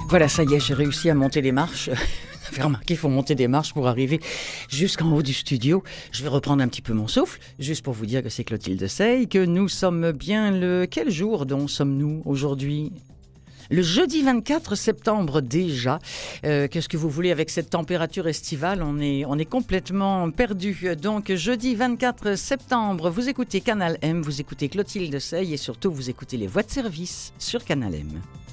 Voilà, ça y est, j'ai réussi à monter les marches. Vous avez remarqué, il faut monter des marches pour arriver jusqu'en haut du studio. Je vais reprendre un petit peu mon souffle, juste pour vous dire que c'est Clotilde Sey, que nous sommes bien le... Quel jour donc sommes-nous aujourd'hui ? Le jeudi 24 septembre déjà. Qu'est-ce que vous voulez avec cette température estivale ? On est complètement perdu. Donc jeudi 24 septembre, vous écoutez Canal M, vous écoutez Clotilde Sey et surtout vous écoutez les voix de service sur Canal M.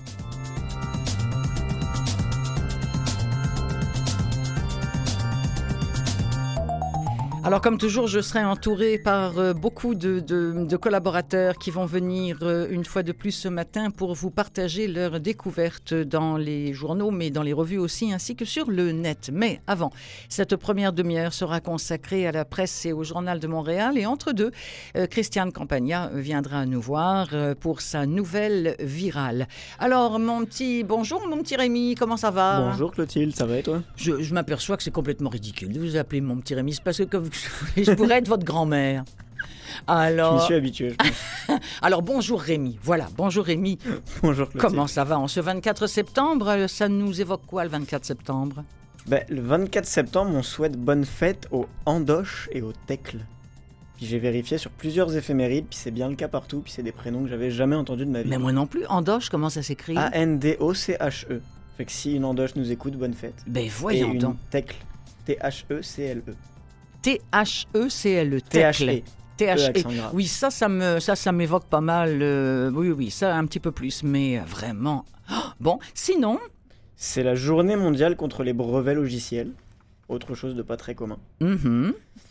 Alors, comme toujours, je serai entourée par beaucoup de collaborateurs qui vont venir une fois de plus ce matin pour vous partager leurs découvertes dans les journaux, mais dans les revues aussi, ainsi que sur le net. Mais avant, cette première demi-heure sera consacrée à la presse et au Journal de Montréal. Et entre deux, Christiane Campagna viendra nous voir pour sa nouvelle virale. Alors, bonjour mon petit Rémi, comment ça va ? Bonjour Clotilde, ça va et toi ? Je m'aperçois que c'est complètement ridicule de vous appeler mon petit Rémi, c'est parce que je pourrais être votre grand-mère. Alors... Je m'y suis habitué, je pense. Alors, bonjour Rémi. Voilà, bonjour Rémi. Bonjour Clotilde. Comment ça va en ce 24 septembre ? Ça nous évoque quoi le 24 septembre ? Le 24 septembre, on souhaite bonne fête aux Andoches et aux Tecles. Puis j'ai vérifié sur plusieurs éphémérides, puis c'est bien le cas partout, puis c'est des prénoms que j'avais jamais entendus de ma vie. Mais moi non plus. Andoche, comment ça s'écrit ? A-N-D-O-C-H-E. Fait que si une Andoche nous écoute, bonne fête. Ben voyons et donc. une Tecle, T-H-E-C-L-E. T-H-E-C-L-E. T-H-E. T-H-E. Oui, ça m'évoque pas mal. Oui, ça un petit peu plus, mais vraiment. Oh, bon, sinon... C'est la journée mondiale contre les brevets logiciels. Autre chose de pas très commun. Mm-hmm.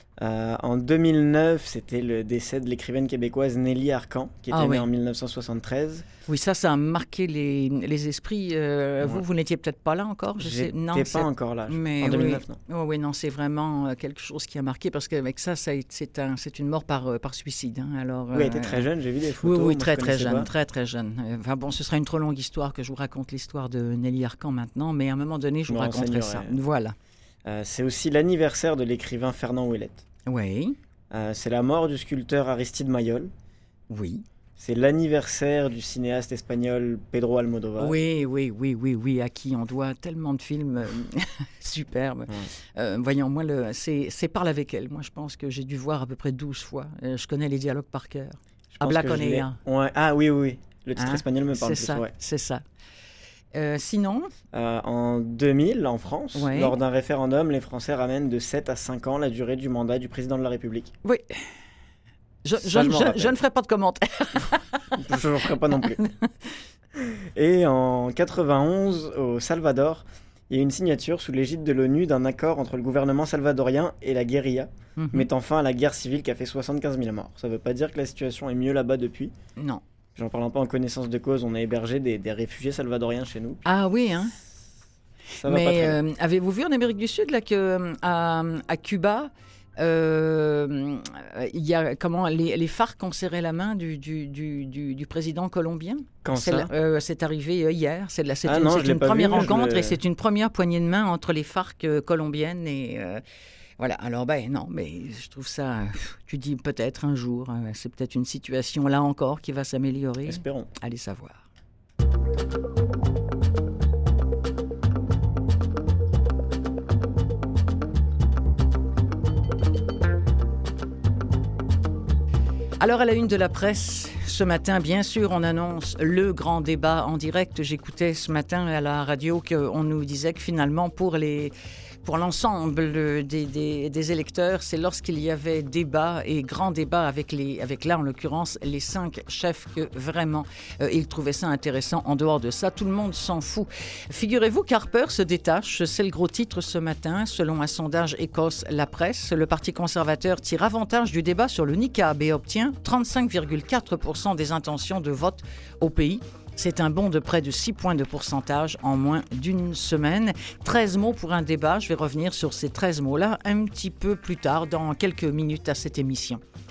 En 2009, c'était le décès de l'écrivaine québécoise Nelly Arcan, qui était née en 1973. Oui, ça a marqué les esprits. Vous n'étiez peut-être pas là encore. J'étais pas encore là. En 2009, non. Oh, oui, non, c'est vraiment quelque chose qui a marqué, parce qu'avec ça, c'est une mort par suicide. Hein. Alors, oui, elle était très jeune, j'ai vu des photos. Oui, très jeune. Enfin bon, ce sera une trop longue histoire que je vous raconte l'histoire de Nelly Arcan maintenant, mais à un moment donné, je vous raconterai ça. Voilà. C'est aussi l'anniversaire de l'écrivain Fernand Ouellette. Oui. C'est la mort du sculpteur Aristide Maillol. Oui. C'est l'anniversaire du cinéaste espagnol Pedro Almodóvar. Oui, à qui on doit tellement de films superbes. Ouais. Voyons, moi, c'est Parle avec elle. Moi, je pense que j'ai dû voir à peu près 12 fois. Je connais les dialogues par cœur. Habla con ella. Ouais. Ah oui. Le titre espagnol me parle plus. C'est ça. Sinon en 2000, en France, lors d'un référendum, les Français ramènent de 7 à 5 ans la durée du mandat du président de la République. Oui. Je ne ferai pas de commentaires. Je n'en ferai pas non plus. Et en 91, au Salvador, il y a une signature sous l'égide de l'ONU d'un accord entre le gouvernement salvadorien et la guérilla, mettant fin à la guerre civile qui a fait 75 000 morts. Ça ne veut pas dire que la situation est mieux là-bas depuis. Non. J'en parle un peu en connaissance de cause, on a hébergé des réfugiés salvadoriens chez nous. Ah oui, hein. Ça va pas très bien. Avez-vous vu en Amérique du Sud là, à Cuba, il y a les FARC ont serré la main du président colombien. Quand ça c'est arrivé hier. C'est une pas première vu, rencontre et c'est une première poignée de main entre les FARC colombiennes et... Voilà, alors non, mais je trouve ça, tu dis peut-être un jour, c'est peut-être une situation là encore qui va s'améliorer. Espérons. Allez savoir. Alors, à la une de la presse, ce matin, bien sûr, on annonce le grand débat en direct. J'écoutais ce matin à la radio qu'on nous disait que finalement, pour l'ensemble des électeurs, c'est lorsqu'il y avait débat et grand débat avec là, en l'occurrence, les 5 chefs que vraiment, ils trouvaient ça intéressant. En dehors de ça, tout le monde s'en fout. Figurez-vous qu'Harper se détache, c'est le gros titre ce matin. Selon un sondage Écosse La Presse, le Parti conservateur tire avantage du débat sur le niqab et obtient 35,4% des intentions de vote au pays. C'est un bond de près de 6 points de pourcentage en moins d'une semaine. 13 mots pour un débat. Je vais revenir sur ces 13 mots-là un petit peu plus tard, dans quelques minutes à cette émission.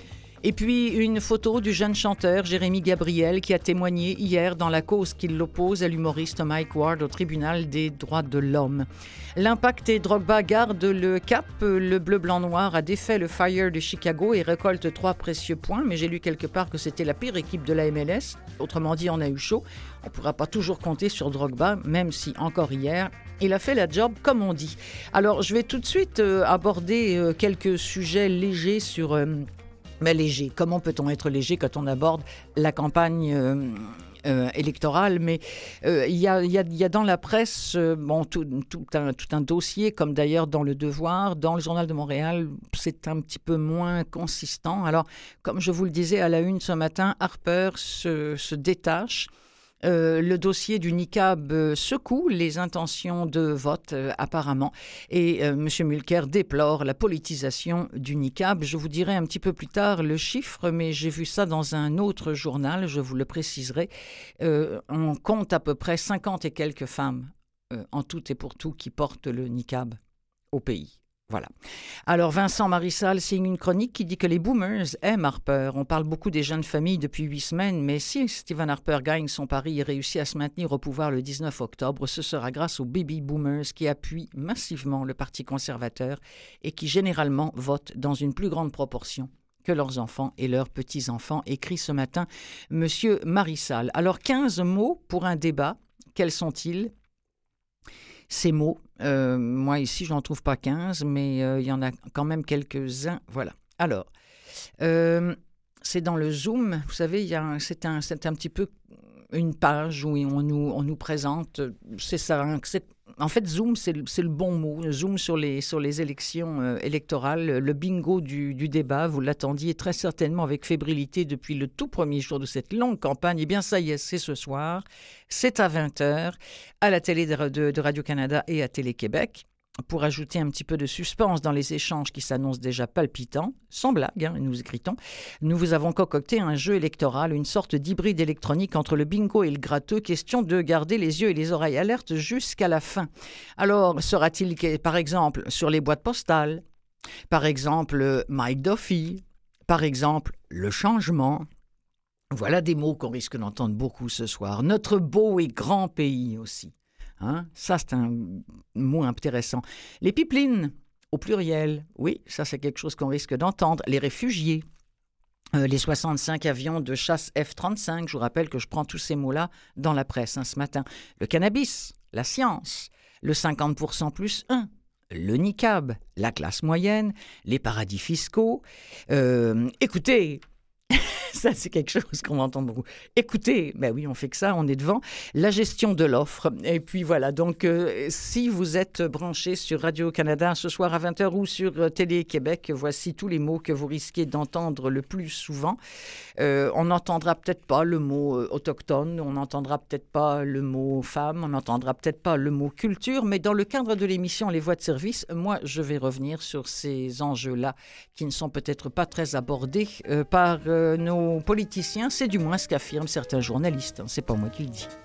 Et puis une photo du jeune chanteur Jérémy Gabriel qui a témoigné hier dans la cause qui l'oppose à l'humoriste Mike Ward au tribunal des droits de l'homme. L'Impact et Drogba gardent le cap. Le bleu-blanc-noir a défait le Fire de Chicago et récolte 3 précieux points. Mais j'ai lu quelque part que c'était la pire équipe de la MLS. Autrement dit, on a eu chaud. On ne pourra pas toujours compter sur Drogba, même si encore hier, il a fait la job comme on dit. Alors, je vais tout de suite aborder quelques sujets légers sur... Mais léger, comment peut-on être léger quand on aborde la campagne électorale? Mais il y a dans la presse tout un dossier, comme d'ailleurs dans Le Devoir, dans le Journal de Montréal, c'est un petit peu moins consistant. Alors, comme je vous le disais à la une ce matin, Harper se détache. Le dossier du niqab secoue les intentions de vote, apparemment. Et M. Mulcair déplore la politisation du niqab. Je vous dirai un petit peu plus tard le chiffre, mais j'ai vu ça dans un autre journal, je vous le préciserai. On compte à peu près 50 et quelques femmes, en tout et pour tout, qui portent le niqab au pays. Voilà. Alors, Vincent Marissal signe une chronique qui dit que les boomers aiment Harper. On parle beaucoup des jeunes familles depuis 8 semaines, mais si Stephen Harper gagne son pari et réussit à se maintenir au pouvoir le 19 octobre, ce sera grâce aux baby boomers qui appuient massivement le Parti conservateur et qui généralement votent dans une plus grande proportion que leurs enfants et leurs petits-enfants, écrit ce matin M. Marissal. Alors, 15 mots pour un débat. Quels sont-ils ? Ces mots, moi ici, je n'en trouve pas 15, mais il y en a quand même quelques-uns. Voilà. Alors, c'est dans le Zoom, vous savez, c'est un petit peu une page où on nous présente, c'est ça, en fait, Zoom, c'est le bon mot. Zoom sur les élections électorales, le bingo du débat. Vous l'attendiez très certainement avec fébrilité depuis le tout premier jour de cette longue campagne. Eh bien, ça y est, c'est ce soir. C'est à 20h à la télé de Radio-Canada et à Télé-Québec. Pour ajouter un petit peu de suspense dans les échanges qui s'annoncent déjà palpitants, sans blague, nous écritons, nous vous avons concocté un jeu électoral, une sorte d'hybride électronique entre le bingo et le gratteux, question de garder les yeux et les oreilles alertes jusqu'à la fin. Alors, sera-t-il, par exemple, sur les boîtes postales, par exemple, Mike Duffy, par exemple, le changement? Voilà des mots qu'on risque d'entendre beaucoup ce soir. Notre beau et grand pays aussi. Ça, c'est un mot intéressant. Les pipelines, au pluriel, oui, ça, c'est quelque chose qu'on risque d'entendre. Les réfugiés, les 65 avions de chasse F-35, je vous rappelle que je prends tous ces mots-là dans la presse ce matin. Le cannabis, la science, le 50% plus 1, le niqab, la classe moyenne, les paradis fiscaux. Écoutez... Ça, c'est quelque chose qu'on entend beaucoup. Écoutez, ben oui, on fait que ça, on est devant. La gestion de l'offre. Et puis voilà, donc si vous êtes branché sur Radio-Canada ce soir à 20h ou sur Télé-Québec, voici tous les mots que vous risquez d'entendre le plus souvent. On n'entendra peut-être pas le mot autochtone, on n'entendra peut-être pas le mot femme, on n'entendra peut-être pas le mot culture, mais dans le cadre de l'émission Les Voix de service, moi, je vais revenir sur ces enjeux-là qui ne sont peut-être pas très abordés par nos politiciens, c'est du moins ce qu'affirment certains journalistes. C'est pas moi qui le dis.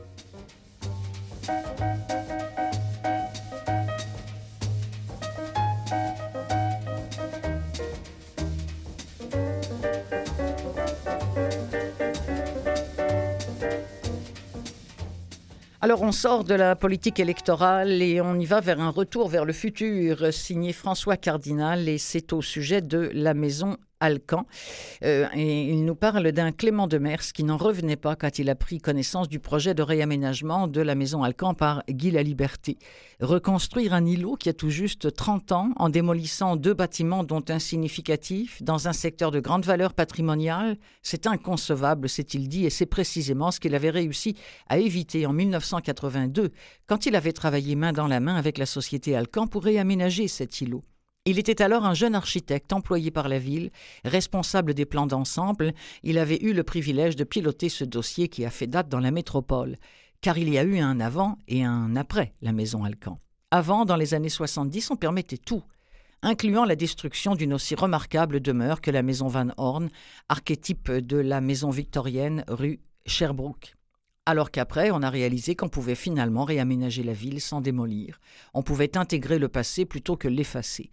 Alors, on sort de la politique électorale et on y va vers un retour vers le futur, signé François Cardinal, et c'est au sujet de la maison Alcan. Et il nous parle d'un Clément Demers qui n'en revenait pas quand il a pris connaissance du projet de réaménagement de la maison Alcan par Guy Laliberté. Reconstruire un îlot qui a tout juste 30 ans en démolissant 2 bâtiments dont un significatif dans un secteur de grande valeur patrimoniale, c'est inconcevable, s'est-il dit, et c'est précisément ce qu'il avait réussi à éviter en 1982 quand il avait travaillé main dans la main avec la société Alcan pour réaménager cet îlot. Il était alors un jeune architecte employé par la ville, responsable des plans d'ensemble. Il avait eu le privilège de piloter ce dossier qui a fait date dans la métropole, car il y a eu un avant et un après la maison Alcan. Avant, dans les années 70, on permettait tout, incluant la destruction d'une aussi remarquable demeure que la maison Van Horn, archétype de la maison victorienne rue Sherbrooke. Alors qu'après, on a réalisé qu'on pouvait finalement réaménager la ville sans démolir. On pouvait intégrer le passé plutôt que l'effacer.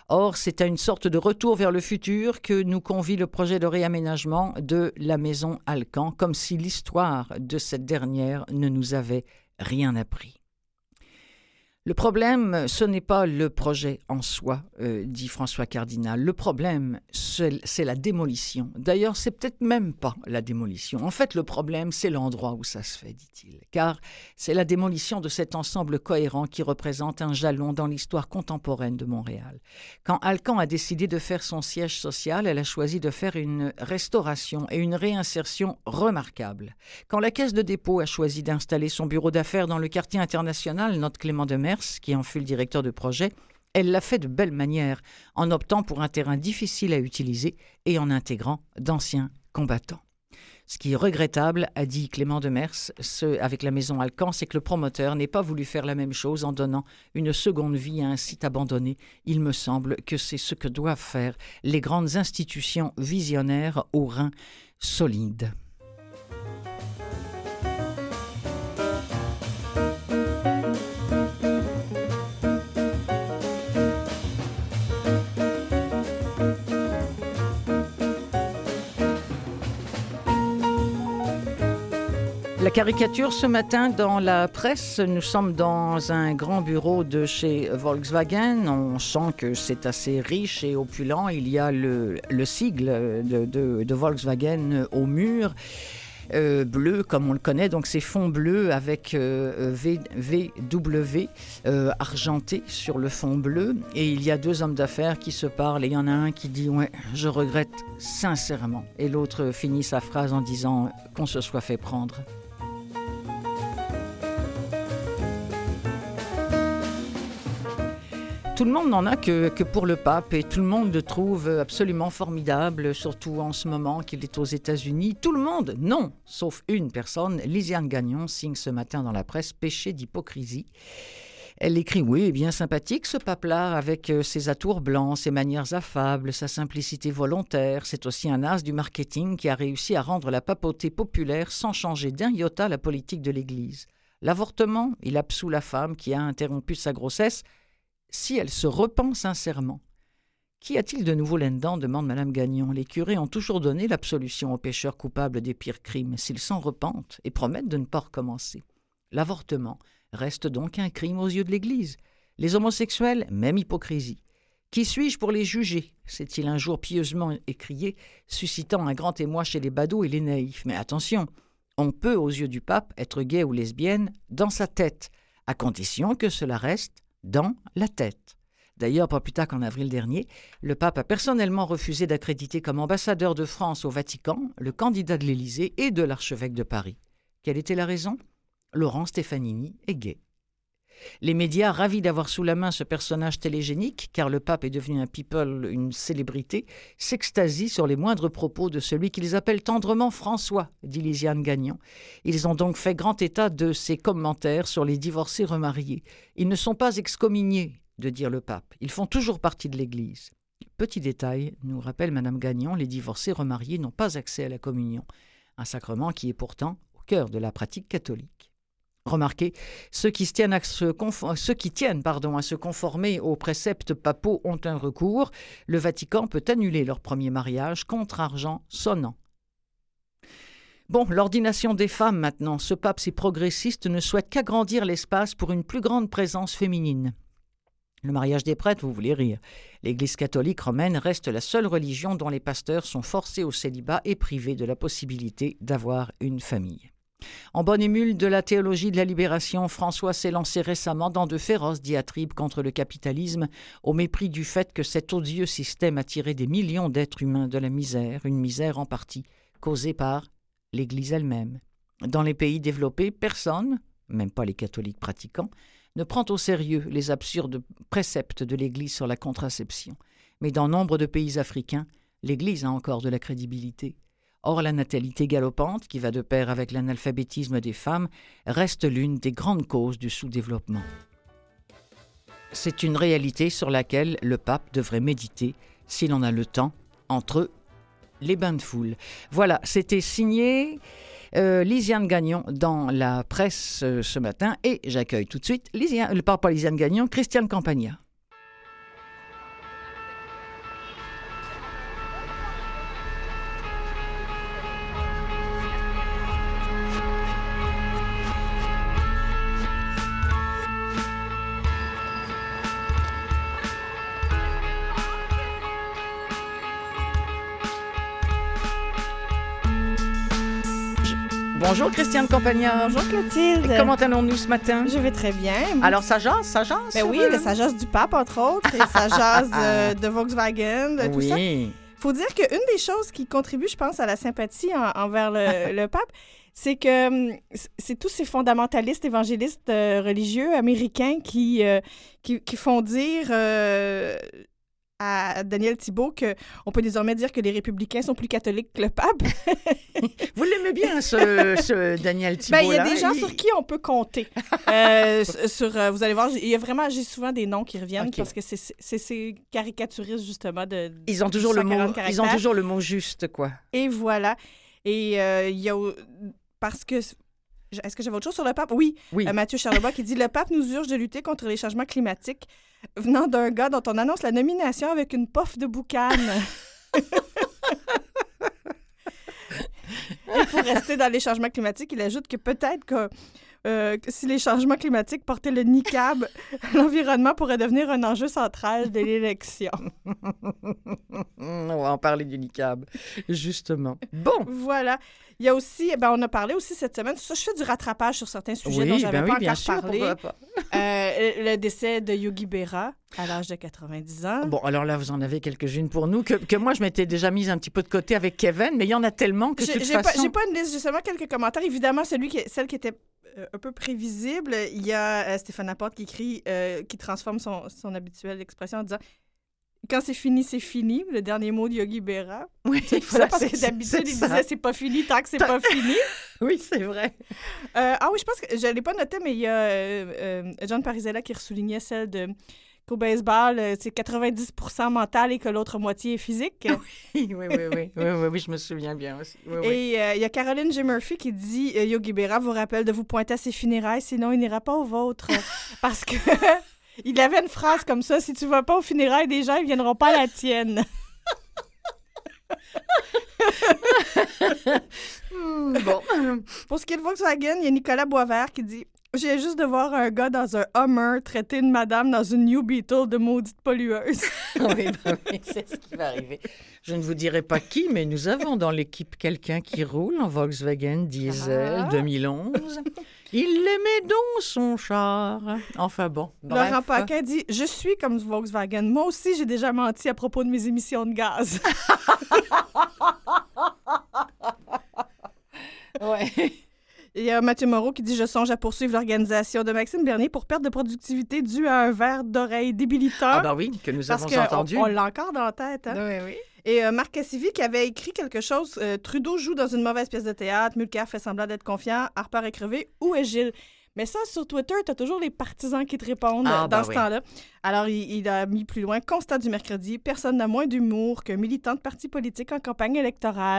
Or, c'est à une sorte de retour vers le futur que nous convie le projet de réaménagement de la maison Alcan, comme si l'histoire de cette dernière ne nous avait rien appris. Le problème, ce n'est pas le projet en soi, dit François Cardinal. Le problème, c'est la démolition. D'ailleurs, c'est peut-être même pas la démolition. En fait, le problème, c'est l'endroit où ça se fait, dit-il. Car c'est la démolition de cet ensemble cohérent qui représente un jalon dans l'histoire contemporaine de Montréal. Quand Alcan a décidé de faire son siège social, elle a choisi de faire une restauration et une réinsertion remarquables. Quand la Caisse de dépôt a choisi d'installer son bureau d'affaires dans le quartier international, note Clément Demers, qui en fut le directeur de projet, elle l'a fait de belle manière, en optant pour un terrain difficile à utiliser et en intégrant d'anciens combattants. Ce qui est regrettable, a dit Clément Demers, avec la maison Alcan, c'est que le promoteur n'ait pas voulu faire la même chose en donnant une seconde vie à un site abandonné. Il me semble que c'est ce que doivent faire les grandes institutions visionnaires aux reins solides. La caricature ce matin dans la presse, nous sommes dans un grand bureau de chez Volkswagen. On sent que c'est assez riche et opulent. Il y a le sigle de Volkswagen au mur. Bleu comme on le connaît, donc c'est fond bleu avec VW argenté sur le fond bleu, et il y a deux hommes d'affaires qui se parlent et il y en a un qui dit « ouais, je regrette sincèrement » et l'autre finit sa phrase en disant qu'on se soit fait prendre. Tout le monde n'en a que pour le pape et tout le monde le trouve absolument formidable, surtout en ce moment qu'il est aux États-Unis. Tout le monde, non, sauf une personne. Lisiane Gagnon signe ce matin dans la presse « Péché d'hypocrisie ». Elle écrit « Oui, bien sympathique ce pape-là, avec ses atours blancs, ses manières affables, sa simplicité volontaire. C'est aussi un as du marketing qui a réussi à rendre la papauté populaire sans changer d'un iota la politique de l'Église. L'avortement, il absout la femme qui a interrompu sa grossesse, si elle se repent sincèrement. Qu'y a-t-il de nouveau là-dedans, demande Mme Gagnon. Les curés ont toujours donné l'absolution aux pécheurs coupables des pires crimes, s'ils s'en repentent et promettent de ne pas recommencer. L'avortement reste donc un crime aux yeux de l'Église. Les homosexuels, même hypocrisie. Qui suis-je pour les juger ? S'est-il un jour pieusement écrié, suscitant un grand émoi chez les badauds et les naïfs. Mais attention, on peut, aux yeux du pape, être gay ou lesbienne dans sa tête, à condition que cela reste dans la tête. D'ailleurs, pas plus tard qu'en avril dernier, le pape a personnellement refusé d'accréditer comme ambassadeur de France au Vatican le candidat de l'Élysée et de l'archevêque de Paris. Quelle était la raison ? Laurent Stefanini est gay. Les médias, ravis d'avoir sous la main ce personnage télégénique, car le pape est devenu un people, une célébrité, s'extasient sur les moindres propos de celui qu'ils appellent tendrement François, dit Lisiane Gagnon. Ils ont donc fait grand état de ses commentaires sur les divorcés remariés. Ils ne sont pas excommuniés, de dire le pape. Ils font toujours partie de l'Église. Petit détail, nous rappelle Mme Gagnon, les divorcés remariés n'ont pas accès à la communion, un sacrement qui est pourtant au cœur de la pratique catholique. Remarquez, ceux qui tiennent à se conformer aux préceptes papaux ont un recours. Le Vatican peut annuler leur premier mariage contre argent sonnant. Bon, l'ordination des femmes maintenant. Ce pape si progressiste ne souhaite qu'agrandir l'espace pour une plus grande présence féminine. Le mariage des prêtres, vous voulez rire. L'Église catholique romaine reste la seule religion dont les pasteurs sont forcés au célibat et privés de la possibilité d'avoir une famille. En bonne émule de la théologie de la libération, François s'est lancé récemment dans de féroces diatribes contre le capitalisme, au mépris du fait que cet odieux système a tiré des millions d'êtres humains de la misère, une misère en partie causée par l'Église elle-même. Dans les pays développés, personne, même pas les catholiques pratiquants, ne prend au sérieux les absurdes préceptes de l'Église sur la contraception. Mais dans nombre de pays africains, l'Église a encore de la crédibilité. Or, la natalité galopante, qui va de pair avec l'analphabétisme des femmes, reste l'une des grandes causes du sous-développement. C'est une réalité sur laquelle le pape devrait méditer, s'il en a le temps, entre les bains de foule. Voilà, c'était signé Lisiane Gagnon dans la presse ce matin, et j'accueille tout de suite, pas Lisiane Gagnon, Christiane Campagna. Bonjour Christiane Campagna. Bonjour Clotilde. Comment allons-nous ce matin? Je vais très bien. Alors ça jase? Ben oui, ça jase du pape entre autres, et ça jase de Volkswagen, de tout ça. Oui. Faut dire qu'une des choses qui contribue, je pense, à la sympathie envers le pape, c'est que c'est tous ces fondamentalistes évangélistes religieux américains qui font dire à Daniel Thibault qu'on peut désormais dire que les républicains sont plus catholiques que le pape. Vous l'aimez bien, ce Daniel Thibault-là? Il y a des gens sur qui on peut compter. Vous allez voir, j'ai souvent des noms qui reviennent parce que c'est ces caricaturistes, justement, de ils ont toujours le mot juste, quoi. Et voilà. Et il y a... Parce que... Est-ce que j'avais autre chose sur le pape? Oui. Mathieu Charlebois qui dit « Le pape nous urge de lutter contre les changements climatiques venant d'un gars dont on annonce la nomination avec une pof de boucan. » Et pour rester dans les changements climatiques, il ajoute que peut-être que si les changements climatiques portaient le niqab, l'environnement pourrait devenir un enjeu central de l'élection. On va en parler du niqab, justement. Bon. Voilà. Il y a aussi, on a parlé aussi cette semaine, je fais du rattrapage sur certains sujets dont je n'avais pas encore parlé. Le décès de Yogi Berra à l'âge de 90 ans. Bon, alors là, vous en avez quelques-unes pour nous, que moi, je m'étais déjà mise un petit peu de côté avec Kevin, mais il y en a tellement que de toute façon... J'ai pas une liste, j'ai seulement quelques commentaires. Évidemment, celle qui était un peu prévisible. Il y a Stéphane Laporte qui écrit, qui transforme son habituelle expression en disant « Quand c'est fini, le dernier mot de Yogi Berra. » Oui, voilà, parce que d'habitude, il disait « C'est pas fini tant que c'est pas fini. » Oui, c'est vrai. Oui, je pense que je l'ai pas noté, mais il y a John Parizella qui ressoulignait celle qu'au baseball, c'est 90% mental et que l'autre moitié est physique. Oui, je me souviens bien aussi. Et il y a Caroline J. Murphy qui dit Yogi Berra vous rappelle de vous pointer à ses funérailles, sinon il n'ira pas aux vôtres. Parce que il avait une phrase comme ça, si tu vas pas aux funérailles des gens, ils viendront pas à la tienne. Bon. Pour ce qui est de Volkswagen, il y a Nicolas Boisvert qui dit j'ai juste de voir un gars dans un Hummer traiter une madame dans une New Beetle de maudite pollueuse. Oui, c'est ce qui va arriver. Je ne vous dirai pas qui, mais nous avons dans l'équipe quelqu'un qui roule en Volkswagen Diesel 2011. Il aimait donc son char. Enfin bon. Bref. Laurent Paquin dit « Je suis comme Volkswagen. Moi aussi, j'ai déjà menti à propos de mes émissions de gaz. » Ouais. Il y a Mathieu Moreau qui dit « Je songe à poursuivre l'organisation de Maxime Bernier pour perte de productivité due à un verre d'oreille débilitant. » Ah ben oui, que nous avons entendu. Parce qu'on l'a encore dans la tête. Hein? Oui. Et Marc Cassivi qui avait écrit quelque chose « Trudeau joue dans une mauvaise pièce de théâtre, Mulcair fait semblant d'être confiant, Harper est crevé, où est Gilles? » Mais ça, sur Twitter, tu as toujours les partisans qui te répondent dans ce temps-là. Alors, il a mis plus loin « Constat du mercredi, personne n'a moins d'humour qu'un militant de parti politique en campagne électorale. »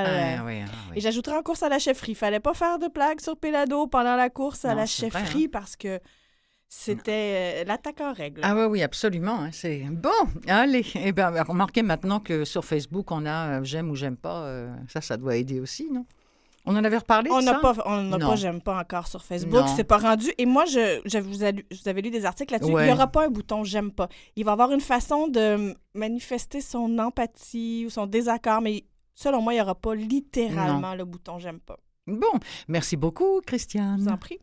Et j'ajouterai en course à la chefferie. Il fallait pas faire de blagues sur Pélado pendant la course à la chefferie parce que c'était l'attaque en règle. Ah oui, absolument. Hein, c'est bon. Allez, remarquez maintenant que sur Facebook, on a j'aime ou j'aime pas. Ça doit aider aussi, non? On en avait reparlé on de n'a ça? On n'a pas j'aime pas encore sur Facebook. C'est pas rendu. Et moi, je vous avais lu des articles là-dessus. Il n'y aura pas un bouton j'aime pas. Il va y avoir une façon de manifester son empathie ou son désaccord, mais selon moi, il n'y aura pas littéralement le bouton j'aime pas. Bon, merci beaucoup, Christiane. Je vous en prie.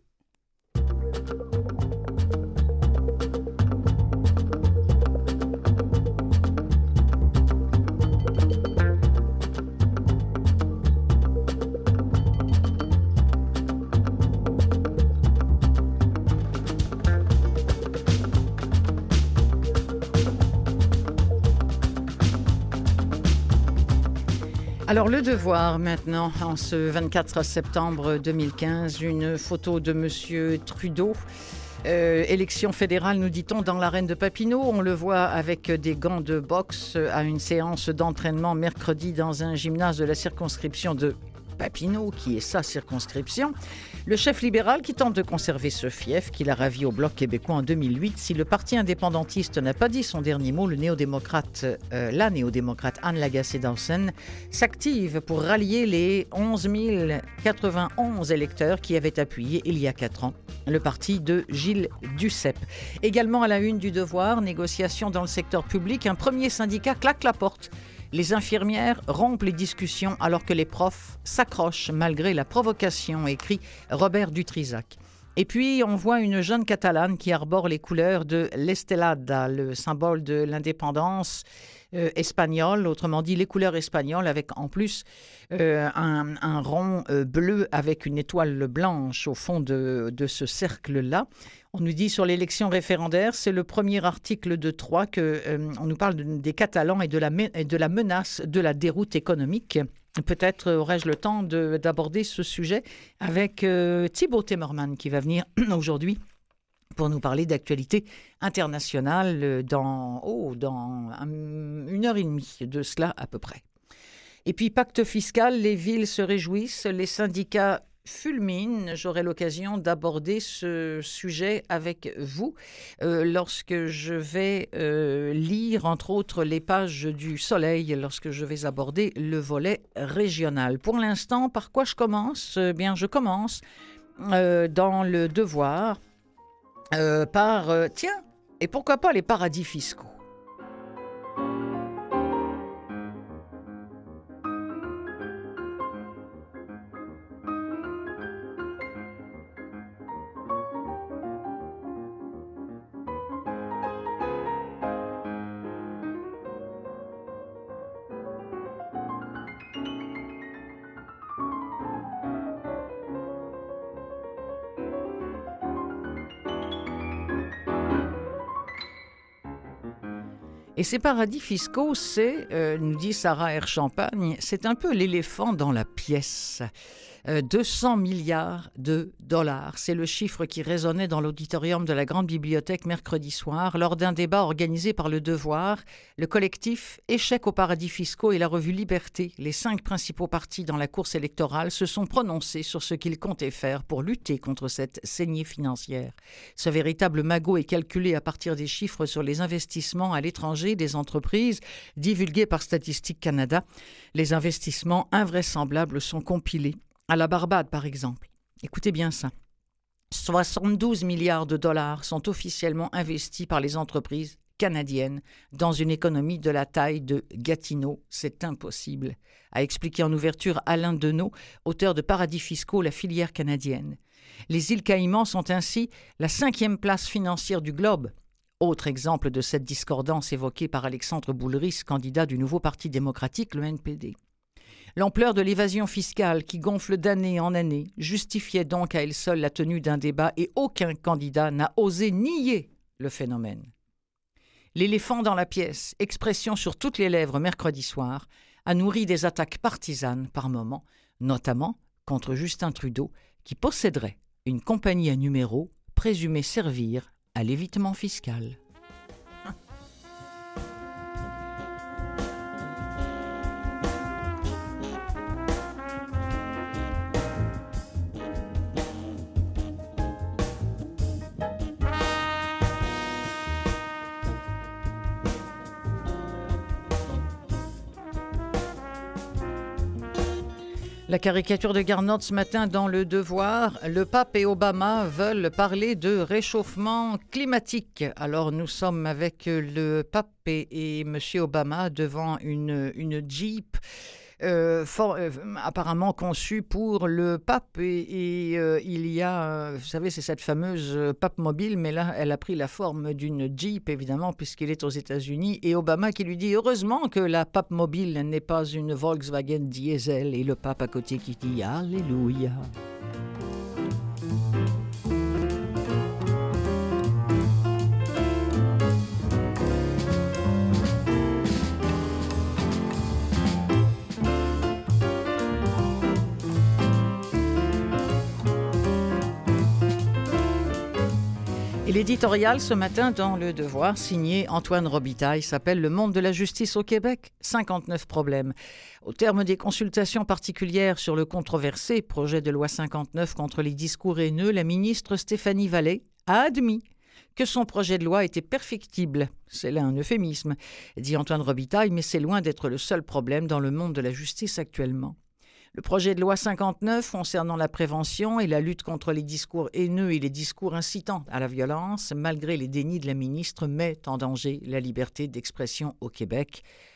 Alors, Le Devoir, maintenant, en ce 24 septembre 2015, une photo de M. Trudeau. Élection fédérale, nous dit-on, dans l'arène de Papineau. On le voit avec des gants de boxe à une séance d'entraînement mercredi dans un gymnase de la circonscription de Papineau, qui est sa circonscription. Le chef libéral qui tente de conserver ce fief qu'il a ravi au Bloc québécois en 2008. Si le parti indépendantiste n'a pas dit son dernier mot, la néo-démocrate Anne Lagacé-Dawson s'active pour rallier les 11 091 électeurs qui avaient appuyé il y a 4 ans le parti de Gilles Duceppe. Également à la une du Devoir, négociation dans le secteur public, un premier syndicat claque la porte. Les infirmières rompent les discussions alors que les profs s'accrochent malgré la provocation, écrit Robert Dutrisac. Et puis, on voit une jeune Catalane qui arbore les couleurs de l'Estelada, le symbole de l'indépendance espagnole, autrement dit les couleurs espagnoles, avec en plus un rond bleu avec une étoile blanche au fond de ce cercle-là. On nous dit sur l'élection référendaire, c'est le premier article de 3 on nous parle des Catalans et de la menace de la déroute économique. Peut-être aurais-je le temps d'aborder ce sujet avec Thibaut Temmerman qui va venir aujourd'hui pour nous parler d'actualité internationale dans 1h30 de cela à peu près. Et puis, pacte fiscal, les villes se réjouissent, les syndicats fulminent. J'aurai l'occasion d'aborder ce sujet avec vous lorsque je vais lire, entre autres, les pages du Soleil, lorsque je vais aborder le volet régional. Pour l'instant, par quoi je commence ? Bien, je commence dans le Devoir par, tiens, et pourquoi pas les paradis fiscaux ? Et ces paradis fiscaux, nous dit Sarah Air-Champagne, c'est un peu l'éléphant dans la pièce. 200 milliards de dollars. C'est le chiffre qui résonnait dans l'auditorium de la Grande Bibliothèque mercredi soir lors d'un débat organisé par Le Devoir, le collectif Échec aux paradis fiscaux et la revue Liberté. Les 5 principaux partis dans la course électorale se sont prononcés sur ce qu'ils comptaient faire pour lutter contre cette saignée financière. Ce véritable magot est calculé à partir des chiffres sur les investissements à l'étranger des entreprises divulgués par Statistique Canada. Les investissements invraisemblables sont compilés. À la Barbade, par exemple. Écoutez bien ça. 72 milliards de dollars sont officiellement investis par les entreprises canadiennes dans une économie de la taille de Gatineau. C'est impossible, a expliqué en ouverture Alain Deneau, auteur de Paradis fiscaux, la filière canadienne. Les îles Caïmans sont ainsi la 5e place financière du globe. Autre exemple de cette discordance évoquée par Alexandre Boulris, candidat du nouveau Parti démocratique, le NPD. L'ampleur de l'évasion fiscale qui gonfle d'année en année justifiait donc à elle seule la tenue d'un débat et aucun candidat n'a osé nier le phénomène. L'éléphant dans la pièce, expression sur toutes les lèvres mercredi soir, a nourri des attaques partisanes par moments, notamment contre Justin Trudeau qui posséderait une compagnie à numéros présumée servir à l'évitement fiscal. La caricature de Garnotte ce matin dans Le Devoir, le pape et Obama veulent parler de réchauffement climatique. Alors nous sommes avec le pape et M. Obama devant une Jeep apparemment conçue pour le pape et il y a, vous savez, c'est cette fameuse pape mobile, mais là elle a pris la forme d'une Jeep évidemment puisqu'il est aux États-Unis et Obama qui lui dit heureusement que la pape mobile n'est pas une Volkswagen diesel et le pape à côté qui dit Alléluia. Et l'éditorial ce matin dans Le Devoir, signé Antoine Robitaille, s'appelle « Le monde de la justice au Québec, 59 problèmes ». Au terme des consultations particulières sur le controversé projet de loi 59 contre les discours haineux, la ministre Stéphanie Vallée a admis que son projet de loi était perfectible. C'est là un euphémisme, dit Antoine Robitaille, mais c'est loin d'être le seul problème dans le monde de la justice actuellement. Le projet de loi 59 concernant la prévention et la lutte contre les discours haineux et les discours incitant à la violence, malgré les dénis de la ministre, met en danger la liberté d'expression au Québec.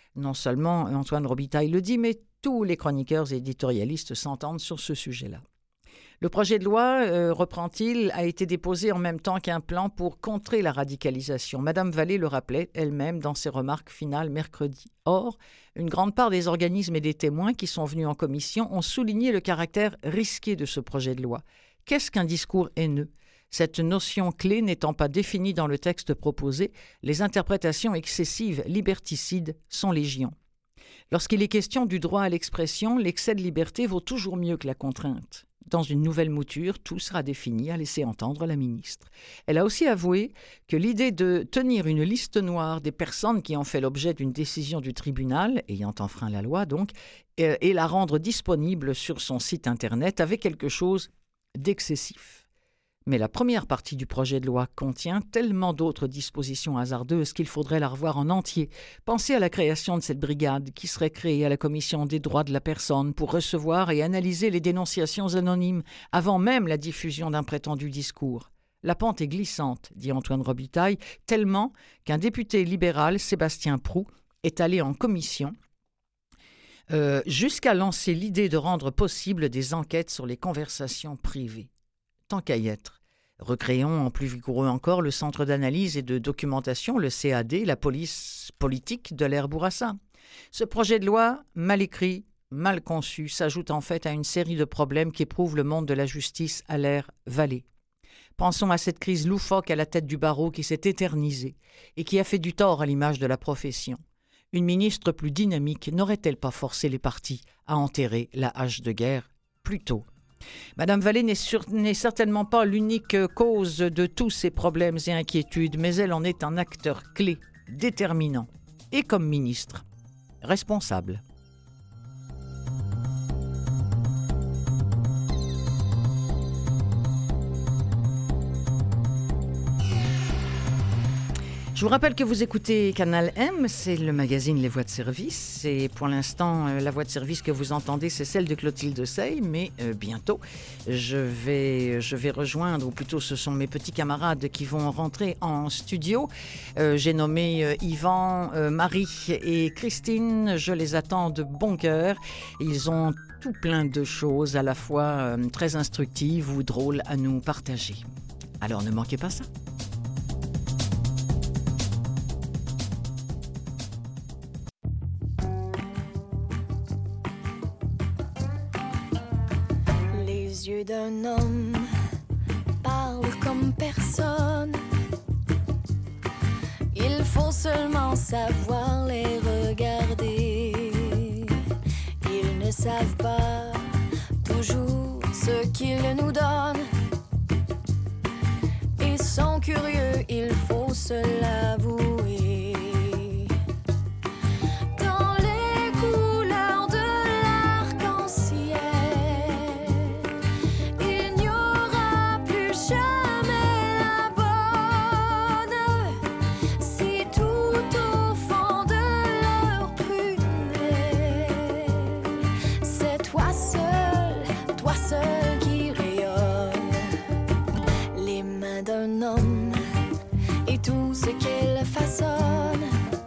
Non seulement Antoine Robitaille le dit, mais tous les chroniqueurs et éditorialistes s'entendent sur ce sujet-là. Le projet de loi, reprend-il, a été déposé en même temps qu'un plan pour contrer la radicalisation. Madame Vallée le rappelait elle-même dans ses remarques finales mercredi. Or, une grande part des organismes et des témoins qui sont venus en commission ont souligné le caractère risqué de ce projet de loi. Qu'est-ce qu'un discours haineux ? Cette notion clé n'étant pas définie dans le texte proposé, les interprétations excessives, liberticides, sont légion. Lorsqu'il est question du droit à l'expression, l'excès de liberté vaut toujours mieux que la contrainte. Dans une nouvelle mouture, tout sera défini, a laissé entendre la ministre. Elle a aussi avoué que l'idée de tenir une liste noire des personnes qui ont fait l'objet d'une décision du tribunal, ayant enfreint la loi donc, et la rendre disponible sur son site Internet avait quelque chose d'excessif. Mais la première partie du projet de loi contient tellement d'autres dispositions hasardeuses qu'il faudrait la revoir en entier. Pensez à la création de cette brigade qui serait créée à la Commission des droits de la personne pour recevoir et analyser les dénonciations anonymes avant même la diffusion d'un prétendu discours. La pente est glissante, dit Antoine Robitaille, tellement qu'un député libéral, Sébastien Proux, est allé en commission jusqu'à lancer l'idée de rendre possible des enquêtes sur les conversations privées. Tant qu'à y être. Recréons en plus vigoureux encore le Centre d'analyse et de documentation, le CAD, la police politique de l'ère Bourassa. Ce projet de loi, mal écrit, mal conçu, s'ajoute en fait à une série de problèmes qui éprouvent le monde de la justice à l'ère Vallée. Pensons à cette crise loufoque à la tête du barreau qui s'est éternisée et qui a fait du tort à l'image de la profession. Une ministre plus dynamique n'aurait-elle pas forcé les partis à enterrer la hache de guerre plus tôt ? Madame Vallée n'est certainement pas l'unique cause de tous ces problèmes et inquiétudes, mais elle en est un acteur clé, déterminant, et comme ministre, responsable. Je vous rappelle que vous écoutez Canal M, c'est le magazine Les Voix de service. Et pour l'instant, la voix de service que vous entendez, c'est celle de Clotilde Sey. Mais bientôt, je vais rejoindre, ou plutôt ce sont mes petits camarades qui vont rentrer en studio. J'ai nommé Yvan, Marie et Christine. Je les attends de bon cœur. Ils ont tout plein de choses à la fois très instructives ou drôles à nous partager. Alors ne manquez pas ça. Les yeux d'un homme parlent comme personne. Il faut seulement savoir les regarder. Ils ne savent pas toujours ce qu'ils nous donnent. Ils sont curieux, il faut se l'avouer. Dans les couleurs de l'arc-en-ciel, il n'y aura plus jamais la bonne. Si tout au fond de leur prunelle, c'est toi seul qui rayonne. Les mains d'un homme et tout ce qu'elle façonne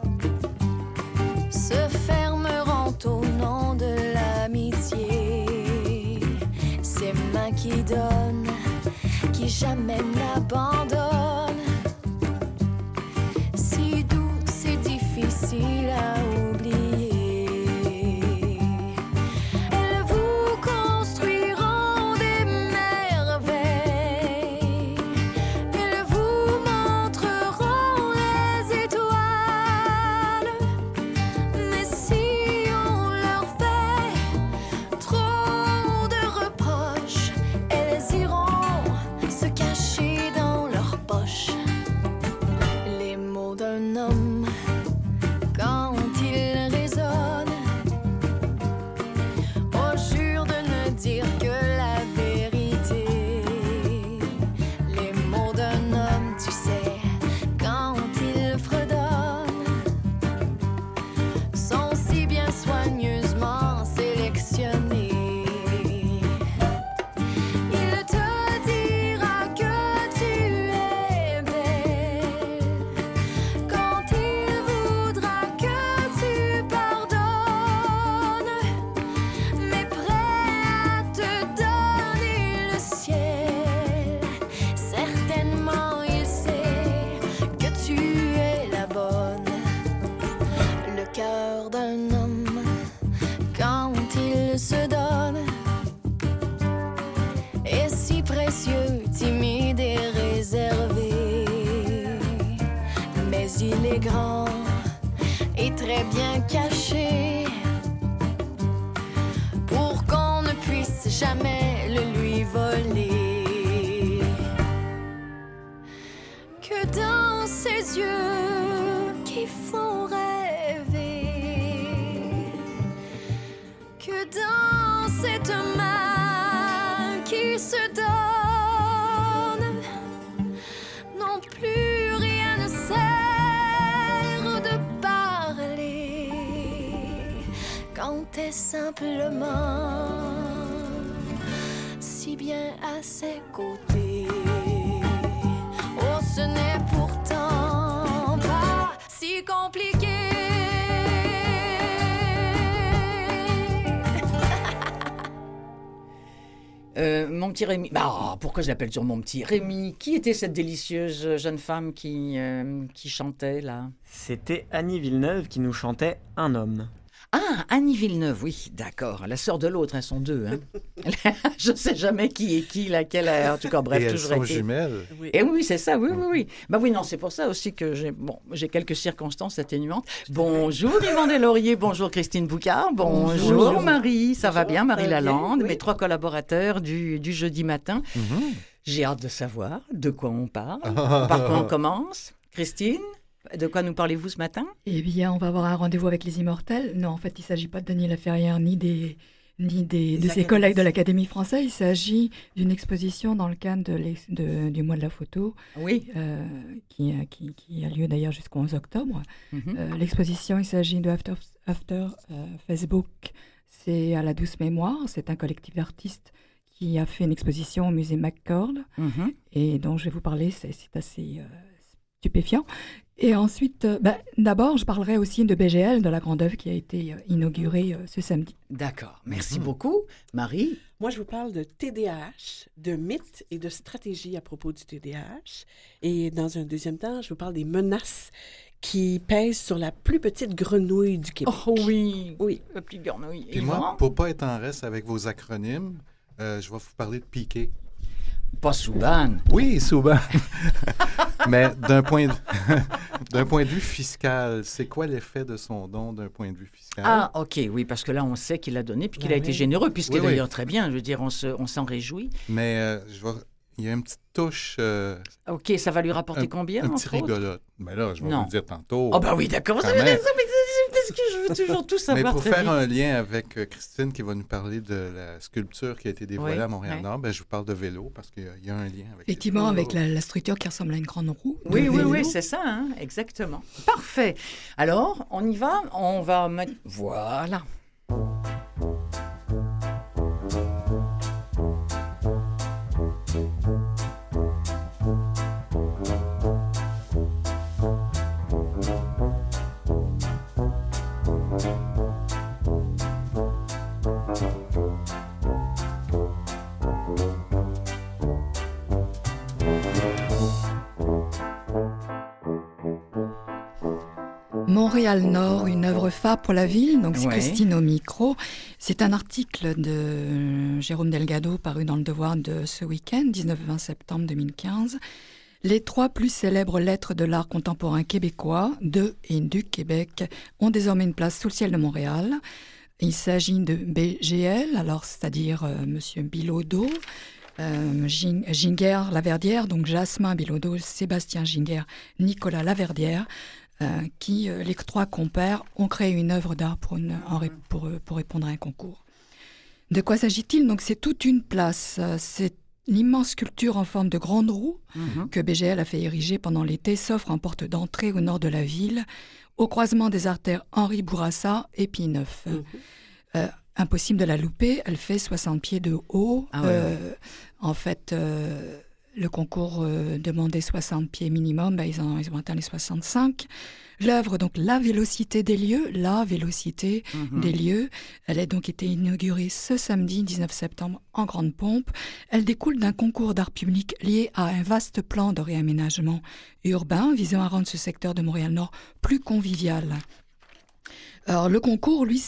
se fermeront au nom de l'amitié. Ces mains qui donnent, qui jamais n'abandonnent. Si doux, c'est difficile à oublier. Elles vous construiront des merveilles. Elles vous montreront les étoiles. Mais si on leur fait trop de reproches, elles iront se cacher dans leur poche. qu'il se donne est si précieux, timide et réservé. Mais il est grand et très bien caché pour qu'on ne puisse jamais le lui voler. Que dans ses yeux qui font rêver, que dans cette main qui se donne, non plus rien ne sert de parler quand t'es simplement si bien à ses côtés. Oh, ce n'est pourtant pas si compliqué. Mon petit Rémi... pourquoi je l'appelle toujours mon petit Rémi? Qui était cette délicieuse jeune femme qui chantait, là? C'était Annie Villeneuve qui nous chantait « Un homme ». Ah, Annie Villeneuve, oui, d'accord. La sœur de l'autre, elles sont deux. Hein. Je ne sais jamais qui est qui, laquelle est. En tout cas, bref, et toujours elles sont été. jumelles. Oui. Et oui, c'est ça, oui. Bah oui, non, c'est pour ça aussi que j'ai quelques circonstances atténuantes. Bonjour Yvan Deslauriers, bonjour Christine Boucard, bonjour Marie, ça va bien, Marie Lalande, bien, oui. mes 3 collaborateurs du jeudi matin. Mhm. J'ai hâte de savoir de quoi on parle, par quoi on commence. Christine, de quoi nous parlez-vous ce matin? Eh bien, on va avoir un rendez-vous avec les Immortels. Non, en fait, il ne s'agit pas de Daniel Laferrière ni de ses collègues de l'Académie française. Il s'agit d'une exposition dans le cadre du mois de la photo, Oui. qui a lieu d'ailleurs jusqu'au 11 octobre. Mhm. L'exposition, il s'agit de After Facebook. C'est à la Douce Mémoire. C'est un collectif d'artistes qui a fait une exposition au musée McCord. Mhm. Et dont je vais vous parler, c'est assez stupéfiant. Et ensuite, d'abord, je parlerai aussi de BGL, de la grande œuvre qui a été inaugurée ce samedi. D'accord, merci beaucoup. Marie? Moi, je vous parle de TDAH, de mythes et de stratégies à propos du TDAH. Et dans un deuxième temps, je vous parle des menaces qui pèsent sur la plus petite grenouille du Québec. Oh oui, Oui. la petite grenouille. Puis moi, pour pas être en reste avec vos acronymes, je vais vous parler de Piqué. Pas Souban. Oui, Souban. Mais d'un point de vue fiscal, c'est quoi l'effet de son don d'un point de vue fiscal? Ah, OK, oui, parce que là, on sait qu'il a donné puis qu'il a été généreux, puisqu'il est d'ailleurs très bien. Je veux dire, on s'en réjouit. Mais il y a une petite touche... OK, ça va lui rapporter combien, un petit entre autres? rigolote. Mais là, je vais Non. vous le dire tantôt. Oh, ben oui, d'accord. Vous quand avez même. raison, mais c'est ce que je veux toujours tout savoir. Mais pour très faire vite. un lien avec Christine qui va nous parler de la sculpture qui a été dévoilée Oui, à Montréal-Nord, je vous parle de vélo parce qu'il y a un lien avec Effectivement, avec la structure qui ressemble à une grande roue. de Oui, vélo. c'est ça, hein, exactement. Parfait. Alors, on y va. On va mettre... Voilà. Montréal-Nord, une œuvre phare pour la ville. Donc, c'est Ouais. Christine au micro. C'est un article de Jérôme Delgado paru dans Le Devoir de ce week-end, 19-20 septembre 2015. Les 3 plus célèbres lettres de l'art contemporain québécois, de et du Québec, ont désormais une place sous le ciel de Montréal. Il s'agit de BGL, alors c'est-à-dire Monsieur Bilodeau, Gingher Laverdière, donc Jasmin Bilodeau, Sébastien Gingher, Nicolas Laverdière, qui, les 3 compères, ont créé une œuvre d'art pour répondre à un concours. De quoi s'agit-il? Donc c'est toute une place. C'est l'immense sculpture en forme de grande roue que BGL a fait ériger pendant l'été s'offre en porte d'entrée au nord de la ville, au croisement des artères Henri Bourassa et Pie-Neuf. Impossible de la louper, elle fait 60 pieds de haut. Ah ouais. En fait, le concours demandait 60 pieds minimum, ils ont atteint les 65. L'œuvre, donc La Vélocité des lieux, des lieux, elle a donc été inaugurée ce samedi 19 septembre en grande pompe. Elle découle d'un concours d'art public lié à un vaste plan de réaménagement urbain visant à rendre ce secteur de Montréal-Nord plus convivial. Alors, le concours, lui,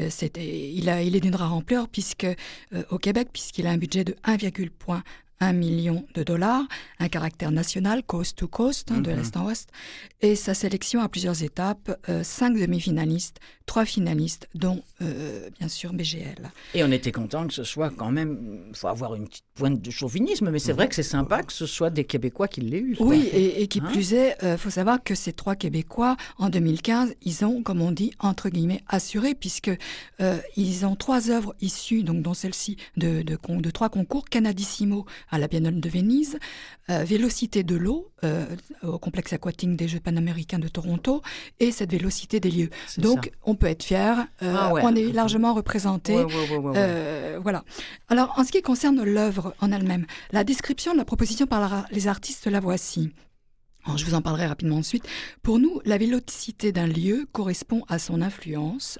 il est d'une rare ampleur au Québec, puisqu'il a un budget de 1,1 million de dollars, un caractère national, coast to coast, de l'Est en Ouest, et sa sélection à plusieurs étapes, 5 demi-finalistes, 3 finalistes, dont, bien sûr, BGL. Et on était content que ce soit quand même, il faut avoir une petite pointe de chauvinisme, mais c'est vrai que c'est sympa que ce soit des Québécois qui l'aient eu. Oui, et qui plus est, faut savoir que ces 3 Québécois, en 2015, ils ont, comme on dit, entre guillemets, assuré, puisque ils ont 3 œuvres issues, donc dont celle-ci, de 3 concours, Canadissimo à la Biennale de Venise, Vélocité de l'eau au complexe aquatique des Jeux panaméricains de Toronto, et cette Vélocité des lieux. Donc, on peut être fier, on est largement représenté. Voilà. Alors, en ce qui concerne l'œuvre en elle-même, la description de la proposition par les artistes, la voici. Alors, je vous en parlerai rapidement ensuite. Pour nous, la vélocité d'un lieu correspond à son affluence,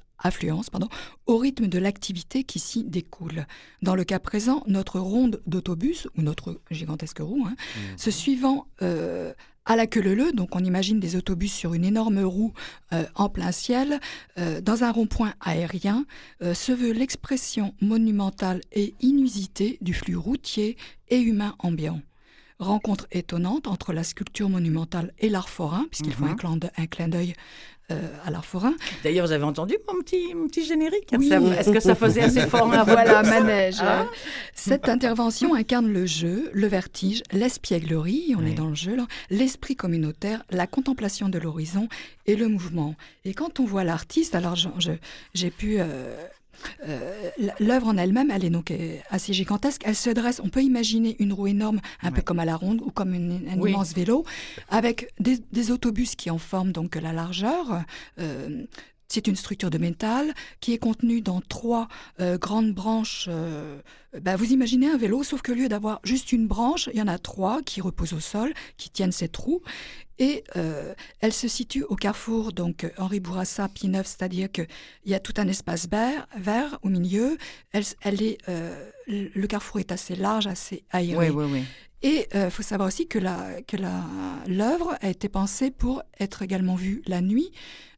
au rythme de l'activité qui s'y découle. Dans le cas présent, notre ronde d'autobus, ou notre gigantesque roue, se suivant à la queue leu-leu, donc on imagine des autobus sur une énorme roue en plein ciel, dans un rond-point aérien, se veut l'expression monumentale et inusitée du flux routier et humain ambiant. Rencontre étonnante entre la sculpture monumentale et l'art forain, puisqu'il faut un clin d'œil à l'art forain. D'ailleurs, vous avez entendu mon petit générique? Oui. Est-ce que ça faisait assez forain? Voilà, manège. Cette intervention incarne le jeu, le vertige, l'espièglerie, on est dans le jeu, là, l'esprit communautaire, la contemplation de l'horizon et le mouvement. Et quand on voit l'artiste, alors j'ai pu... l'œuvre en elle-même, elle est donc assez gigantesque. Elle se dresse, on peut imaginer une roue énorme, un peu comme à la ronde ou comme un immense vélo, avec des autobus qui en forment donc la largeur. C'est une structure de métal qui est contenue dans 3 grandes branches. Vous imaginez un vélo, sauf que au lieu d'avoir juste une branche, il y en a 3 qui reposent au sol, qui tiennent cette roue. Et elle se situe au carrefour, donc Henri Bourassa, Pie-Neuf, c'est-à-dire qu'il y a tout un espace vert au milieu. Le carrefour est assez large, assez aéré. Oui. Et il faut savoir aussi que l'œuvre a été pensée pour être également vue la nuit.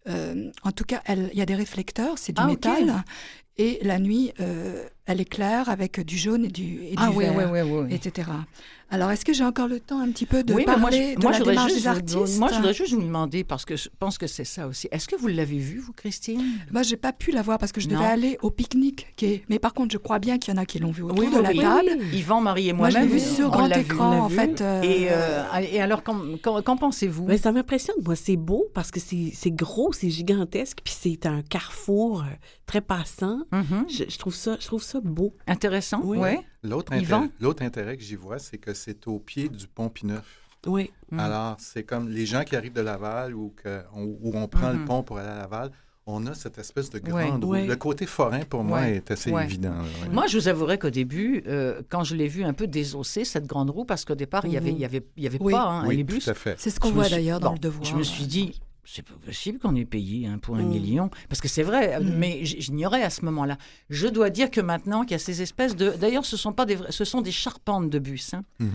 En tout cas, il y a des réflecteurs, c'est du métal. Okay. Et la nuit, elle est claire avec du jaune et du vert, etc. Alors, est-ce que j'ai encore le temps un petit peu de parler de la démarche des artistes? Moi, je voudrais juste vous demander, parce que je pense que c'est ça aussi. Est-ce que vous l'avez vu, vous, Christine? Moi, je n'ai pas pu la voir parce que je devais aller au pique-nique. Mais par contre, je crois bien qu'il y en a qui l'ont vu autour de la table. Yvan, Marie et moi-même. Moi, je l'ai vu sur grand écran, en fait. Et alors, qu'en pensez-vous? Mais ça m'impressionne. Moi, c'est beau parce que c'est gros, c'est gigantesque, puis c'est un carrefour très passant. Je trouve ça beau. Intéressant, oui. L'autre intérêt que j'y vois, c'est que c'est au pied du pont Pie-Neuf. Oui. Alors, c'est comme les gens qui arrivent de Laval ou on prend le pont pour aller à Laval, on a cette espèce de grande roue. Le côté forain, pour moi, est assez évident. Moi, je vous avouerai qu'au début, quand je l'ai vu un peu désossée, cette grande roue, parce qu'au départ, il y avait pas les bus. Tout à fait. C'est ce qu'on voit d'ailleurs dans le Devoir. Je me suis dit... C'est pas possible qu'on ait payé pour 1 million. Parce que c'est vrai, mais j'ignorais à ce moment-là. Je dois dire que maintenant qu'il y a ces espèces de... D'ailleurs, ce sont des charpentes de bus.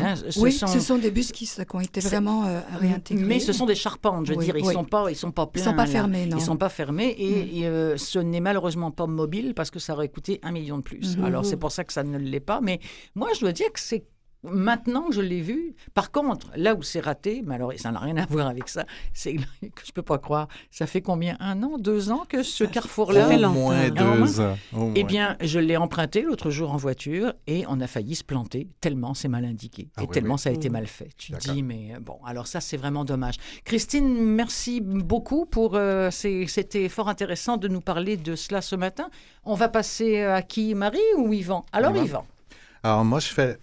Ce sont des bus qui ont été vraiment réintégrés. Mais ce sont des charpentes, je veux dire. Ils sont pas pleins. Ils sont pas fermés, non. Ils sont pas fermés et ce n'est malheureusement pas mobile parce que ça aurait coûté 1 million de plus. Alors, c'est pour ça que ça ne l'est pas. Mais moi, je dois dire que c'est maintenant que je l'ai vu, par contre, là où c'est raté, mais alors ça n'a rien à voir avec ça, c'est que je peux pas croire, ça fait combien? 1 an, 2 ans que ce carrefour-là? Au moins 2 ans. Eh bien, je l'ai emprunté l'autre jour en voiture et on a failli se planter tellement c'est mal indiqué et tellement ça a été mal fait. Tu te dis, mais bon, alors ça, c'est vraiment dommage. Christine, merci beaucoup c'était fort intéressant de nous parler de cela ce matin. On va passer à qui, Marie ou Yvan? Alors, Yvan. Alors, moi, je fais...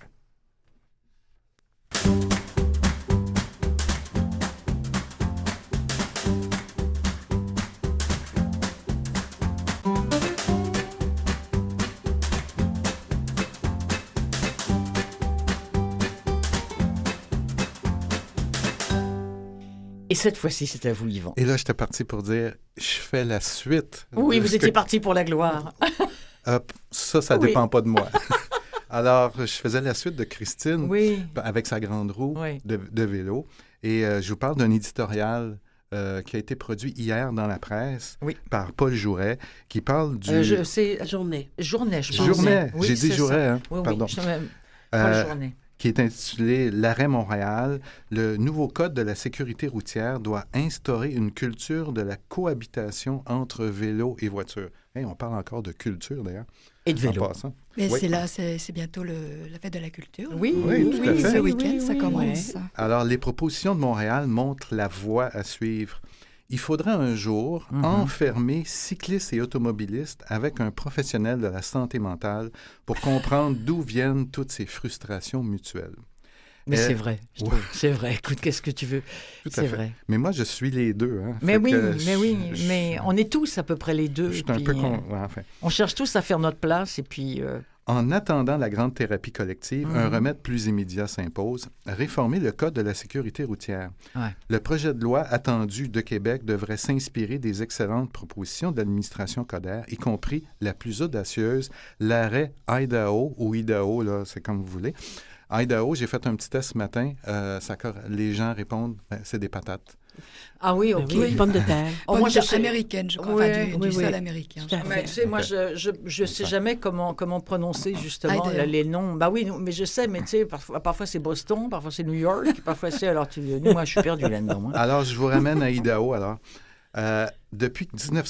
Et cette fois-ci, c'est à vous, Yvan. Et là, j'étais parti pour dire, je fais la suite. Oui, vous étiez parti pour la gloire. Ça dépend pas de moi. Alors, je faisais la suite de Christine avec sa grande roue de vélo. Et je vous parle d'un éditorial qui a été produit hier dans la presse par Paul Jouret, qui parle du... c'est Journet. Journet, je pense. Journet, j'ai dit Jouret, hein? Oui, pardon. Paul Journet. Qui est intitulé « L'arrêt Montréal. Le nouveau code de la sécurité routière doit instaurer une culture de la cohabitation entre vélo et voiture. » Hey, on parle encore de culture, d'ailleurs. Et de vélo. Mais c'est bientôt la fête de la culture. Oui, tout à fait. Ce week-end, ça commence. Alors, les propositions de Montréal montrent la voie à suivre. Il faudra un jour enfermer cyclistes et automobilistes avec un professionnel de la santé mentale pour comprendre d'où viennent toutes ces frustrations mutuelles. Mais c'est vrai, je trouve. C'est vrai. Écoute, qu'est-ce que tu veux? C'est vrai. Mais moi, je suis les deux. Hein. Mais on est tous à peu près les deux. Je suis un peu... On cherche tous à faire notre place et puis... En attendant la grande thérapie collective, un remède plus immédiat s'impose, réformer le Code de la sécurité routière. Ouais. Le projet de loi attendu de Québec devrait s'inspirer des excellentes propositions de l'administration codère, y compris la plus audacieuse, l'arrêt Idaho, ou Idaho, là, c'est comme vous voulez. Idaho, j'ai fait un petit test ce matin, les gens répondent, c'est des patates. Ah oui, OK. Oui, pommes de terre. Moi, américaine, je crois. Du sol américain. Mais, tu sais, moi, je sais jamais comment prononcer, justement, les noms. Ben oui, mais je sais, mais tu sais, parfois c'est Boston, parfois c'est New York, parfois c'est... Alors, moi, je suis perdu là-dedans. Hein. Alors, je vous ramène à Idaho, alors. Depuis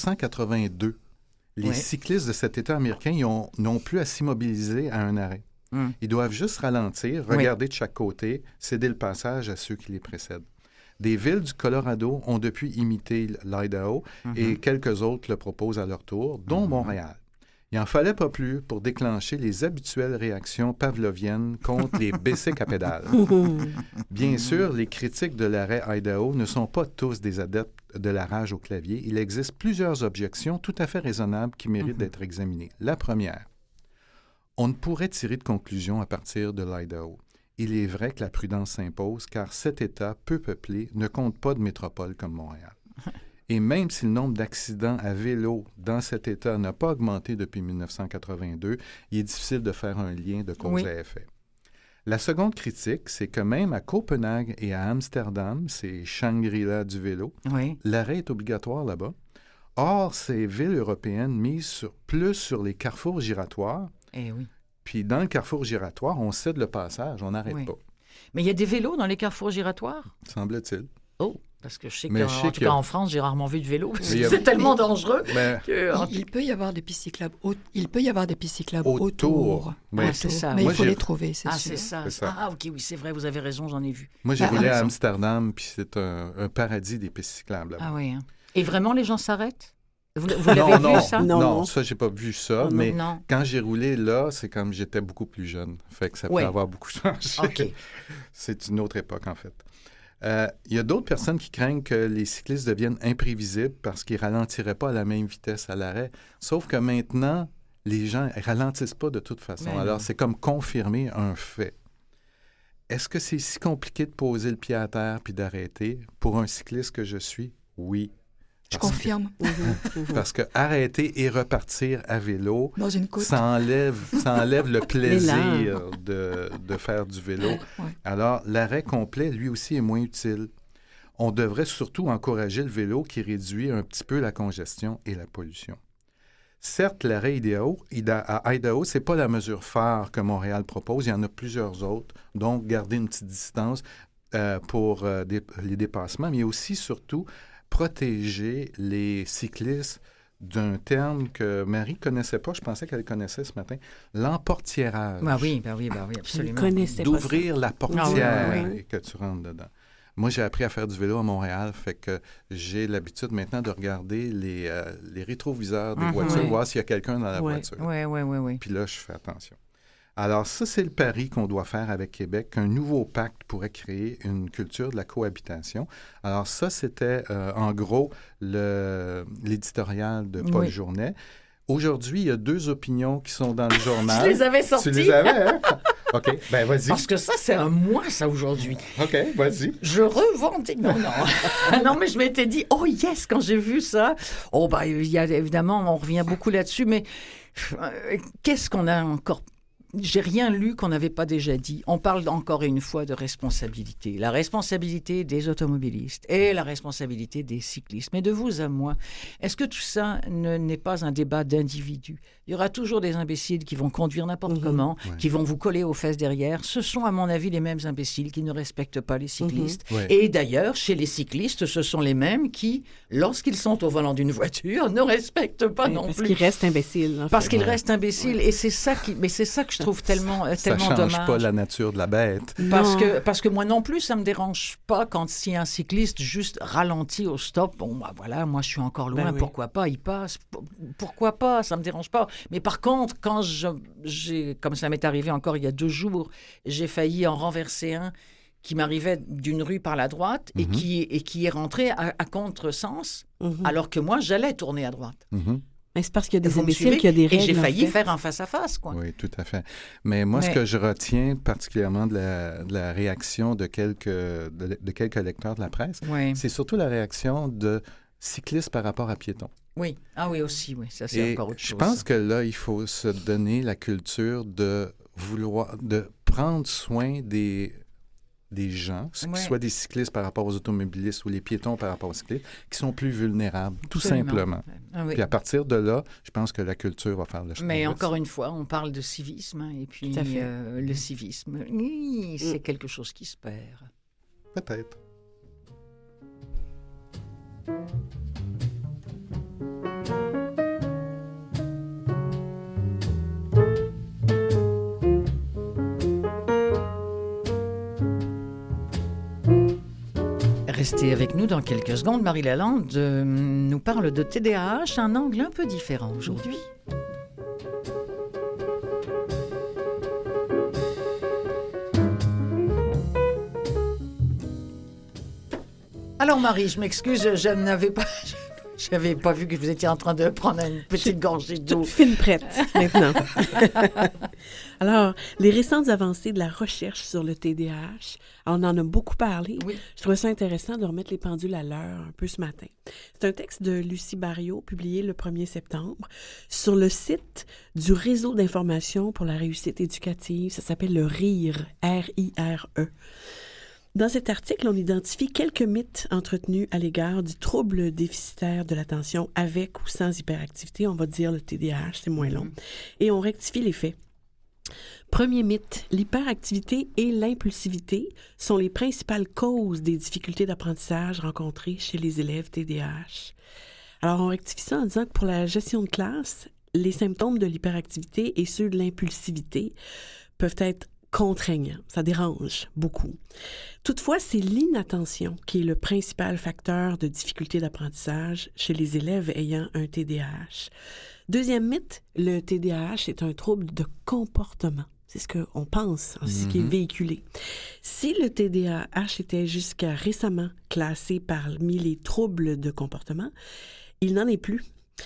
1982, les cyclistes de cet État américain n'ont plus à s'immobiliser à un arrêt. Ils doivent juste ralentir, regarder de chaque côté, céder le passage à ceux qui les précèdent. Des villes du Colorado ont depuis imité l'Idaho et quelques autres le proposent à leur tour, dont Montréal. Il n'en fallait pas plus pour déclencher les habituelles réactions pavloviennes contre les bicycles à pédales. Bien sûr, les critiques de l'arrêt Idaho ne sont pas tous des adeptes de la rage au clavier. Il existe plusieurs objections tout à fait raisonnables qui méritent d'être examinées. La première, on ne pourrait tirer de conclusion à partir de l'Idaho. Il est vrai que la prudence s'impose, car cet État peu peuplé ne compte pas de métropole comme Montréal. Et même si le nombre d'accidents à vélo dans cet État n'a pas augmenté depuis 1982, il est difficile de faire un lien de cause à effet. La seconde critique, c'est que même à Copenhague et à Amsterdam, c'est Shangri-La du vélo, l'arrêt est obligatoire là-bas. Or, ces villes européennes misent plus sur les carrefours giratoires. Puis dans le carrefour giratoire, on cède le passage, on n'arrête pas. Mais il y a des vélos dans les carrefours giratoires? Semble-t-il. Oh, parce que je sais qu'en tout cas en France, j'ai rarement vu de vélo. C'est tellement dangereux. Il peut y avoir des pistes cyclables. Il peut y avoir des pistes cyclables autour. C'est ça. Mais il faut les trouver, c'est sûr. C'est ça. Ah, OK, oui, c'est vrai, vous avez raison, j'en ai vu. Moi, j'ai roulé à Amsterdam, puis c'est un paradis des pistes cyclables. Ah oui. Hein. Et vraiment, les gens s'arrêtent? Vous l'avez vu, ça? Non, ça, j'ai pas vu ça, mais quand j'ai roulé là, c'est comme j'étais beaucoup plus jeune. Fait que ça peut avoir beaucoup changé. Okay. C'est une autre époque, en fait. Il y a d'autres personnes qui craignent que les cyclistes deviennent imprévisibles parce qu'ils ne ralentiraient pas à la même vitesse à l'arrêt. Sauf que maintenant, les gens ne ralentissent pas de toute façon. Alors, c'est comme confirmer un fait. Est-ce que c'est si compliqué de poser le pied à terre puis d'arrêter pour un cycliste que je suis? Oui. Je confirme. Parce que arrêter et repartir à vélo, dans une côte, ça enlève le plaisir de faire du vélo. Alors, l'arrêt complet, lui aussi, est moins utile. On devrait surtout encourager le vélo qui réduit un petit peu la congestion et la pollution. Certes, l'arrêt à Idaho, ce n'est pas la mesure phare que Montréal propose. Il y en a plusieurs autres. Donc, garder une petite distance pour les dépassements, mais aussi, surtout, protéger les cyclistes d'un terme que Marie ne connaissait pas, je pensais qu'elle connaissait ce matin, l'emportiérage. Oui, absolument. D'ouvrir la portière et que tu rentres dedans. Moi, j'ai appris à faire du vélo à Montréal, fait que j'ai l'habitude maintenant de regarder les rétroviseurs des voitures, voir s'il y a quelqu'un dans la voiture. Oui. Puis là, je fais attention. Alors ça, c'est le pari qu'on doit faire avec Québec, qu'un nouveau pacte pourrait créer une culture de la cohabitation. Alors ça, c'était en gros l'éditorial de Paul Journet. Aujourd'hui, il y a 2 opinions qui sont dans le journal. Je les avais sorties. Tu les avais, hein? OK, ben vas-y. Parce que ça, c'est à moi, ça, aujourd'hui. OK, vas-y. Je revendique. Non. Non, mais je m'étais dit, oh yes, quand j'ai vu ça. Oh, il y a évidemment, on revient beaucoup là-dessus, mais qu'est-ce qu'on a encore j'ai rien lu qu'on n'avait pas déjà dit. On parle encore une fois de responsabilité. La responsabilité des automobilistes et la responsabilité des cyclistes. Mais de vous à moi, est-ce que tout ça n'est pas un débat d'individus? Il y aura toujours des imbéciles qui vont conduire n'importe comment, qui vont vous coller aux fesses derrière. Ce sont, à mon avis, les mêmes imbéciles qui ne respectent pas les cyclistes. Et d'ailleurs, chez les cyclistes, ce sont les mêmes qui, lorsqu'ils sont au volant d'une voiture, ne respectent pas non plus. Parce qu'ils restent imbéciles. Parce qu'ils restent imbéciles. Et c'est ça que je trouve tellement dommage. Ça ne change pas la nature de la bête. Parce que moi non plus, ça ne me dérange pas quand si un cycliste juste ralentit au stop. Bon, bah voilà, moi je suis encore loin, pourquoi pas, il passe. Pourquoi pas, ça ne me dérange pas. Mais par contre, quand comme ça m'est arrivé encore il y a 2 jours, j'ai failli en renverser un qui m'arrivait d'une rue par la droite et qui est rentré à contresens, alors que moi, j'allais tourner à droite. Mais c'est parce qu'il y a des imbéciles qu'il y a des règles. Et j'ai failli faire un face-à-face, quoi. Oui, tout à fait. Mais moi, ce que je retiens particulièrement de la réaction de quelques lecteurs de la presse, c'est surtout la réaction de cyclistes par rapport à piétons. Oui. Ah oui, aussi, oui. Ça, c'est encore autre chose. Je pense que là, il faut se donner la culture de prendre soin des gens, qu'ils soient des cyclistes par rapport aux automobilistes ou les piétons par rapport aux cyclistes, qui sont plus vulnérables, tout simplement. Puis à partir de là, je pense que la culture va faire le chemin. Mais encore une fois, on parle de civisme, et puis le civisme, c'est quelque chose qui se perd. Peut-être. Restez avec nous dans quelques secondes. Marie Lalande nous parle de TDAH, un angle un peu différent aujourd'hui. Alors Marie, je m'excuse, je n'avais pas vu que vous étiez en train de prendre une petite gorgée d'eau. Fine prête, maintenant. Alors, les récentes avancées de la recherche sur le TDAH, on en a beaucoup parlé. Oui. Je trouvais ça intéressant de remettre les pendules à l'heure un peu ce matin. C'est un texte de Lucie Barriot, publié le 1er septembre, sur le site du Réseau d'information pour la réussite éducative. Ça s'appelle le RIRE, R-I-R-E. Dans cet article, on identifie quelques mythes entretenus à l'égard du trouble déficitaire de l'attention avec ou sans hyperactivité. On va dire le TDAH, c'est moins long. Et on rectifie les faits. Premier mythe, l'hyperactivité et l'impulsivité sont les principales causes des difficultés d'apprentissage rencontrées chez les élèves TDAH. Alors, on rectifie ça en disant que pour la gestion de classe, les symptômes de l'hyperactivité et ceux de l'impulsivité peuvent être contraignant, ça dérange beaucoup. Toutefois, c'est l'inattention qui est le principal facteur de difficulté d'apprentissage chez les élèves ayant un TDAH. Deuxième mythe, le TDAH est un trouble de comportement. C'est ce qu'on pense, ce qui est véhiculé. Si le TDAH était jusqu'à récemment classé parmi les troubles de comportement, il n'en est plus.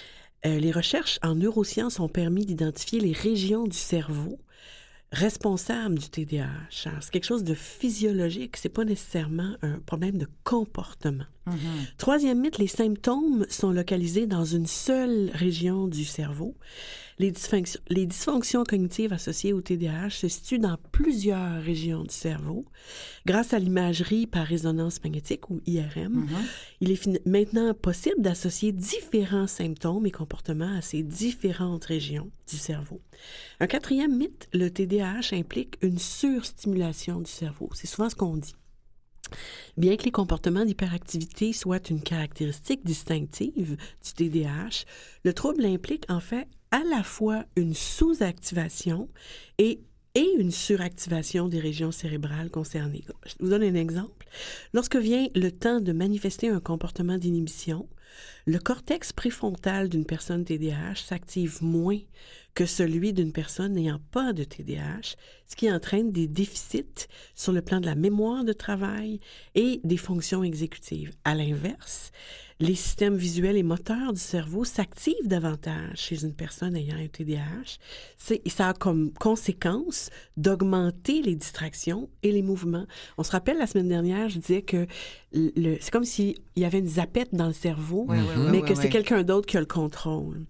Les recherches en neurosciences ont permis d'identifier les régions du cerveau responsable du TDAH. Alors, c'est quelque chose de physiologique, c'est pas nécessairement un problème de comportement. Troisième mythe, les symptômes sont localisés dans une seule région du cerveau. Les dysfonctions cognitives associées au TDAH se situent dans plusieurs régions du cerveau. Grâce à l'imagerie par résonance magnétique, ou IRM, il est maintenant possible d'associer différents symptômes et comportements à ces différentes régions du cerveau. Un quatrième mythe, le TDAH implique une surstimulation du cerveau. C'est souvent ce qu'on dit. Bien que les comportements d'hyperactivité soient une caractéristique distinctive du TDAH, le trouble implique en fait à la fois une sous-activation et une suractivation des régions cérébrales concernées. Je vous donne un exemple. Lorsque vient le temps de manifester un comportement d'inhibition, le cortex préfrontal d'une personne TDAH s'active moins que celui d'une personne n'ayant pas de TDAH, ce qui entraîne des déficits sur le plan de la mémoire de travail et des fonctions exécutives. À l'inverse, les systèmes visuels et moteurs du cerveau s'activent davantage chez une personne ayant un TDAH. Ça a comme conséquence d'augmenter les distractions et les mouvements. On se rappelle, la semaine dernière, je disais que c'est comme s'il y avait une zapette dans le cerveau mais que c'est quelqu'un d'autre qui a le contrôle.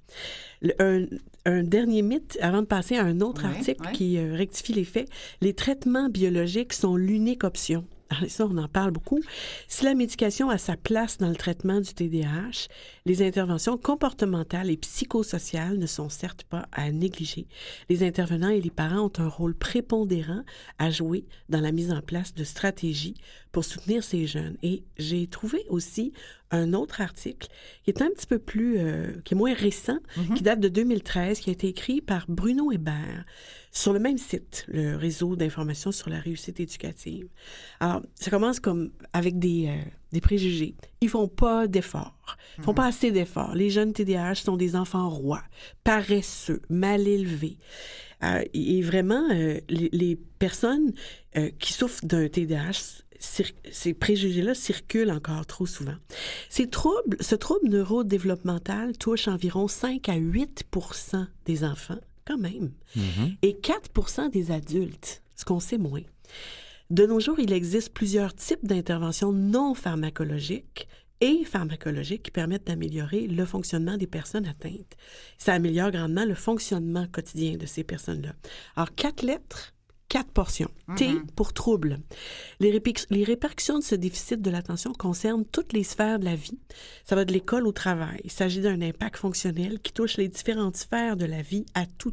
Un dernier mythe, avant de passer à un autre article qui rectifie les faits, les traitements biologiques sont l'unique option. Alors, ça, on en parle beaucoup. Si la médication a sa place dans le traitement du TDAH, les interventions comportementales et psychosociales ne sont certes pas à négliger. Les intervenants et les parents ont un rôle prépondérant à jouer dans la mise en place de stratégies pour soutenir ces jeunes. Et j'ai trouvé aussi un autre article qui est un petit peu plus, qui est moins récent, qui date de 2013, qui a été écrit par Bruno Hébert sur le même site, le réseau d'information sur la réussite éducative. Alors, ça commence comme avec des préjugés. Ils font pas d'efforts. Ils font pas assez d'efforts. Les jeunes TDAH sont des enfants rois, paresseux, mal élevés. Et vraiment, les personnes qui souffrent d'un TDAH, ces préjugés-là circulent encore trop souvent. Ce trouble neurodéveloppemental touche environ 5 à 8% des enfants, quand même, et 4% des adultes, ce qu'on sait moins. De nos jours, il existe plusieurs types d'interventions non pharmacologiques et pharmacologiques qui permettent d'améliorer le fonctionnement des personnes atteintes. Ça améliore grandement le fonctionnement quotidien de ces personnes-là. Alors, 4 lettres, 4 portions. T pour trouble. Les répercussions de ce déficit de l'attention concernent toutes les sphères de la vie. Ça va de l'école au travail. Il s'agit d'un impact fonctionnel qui touche les différentes sphères de la vie à tout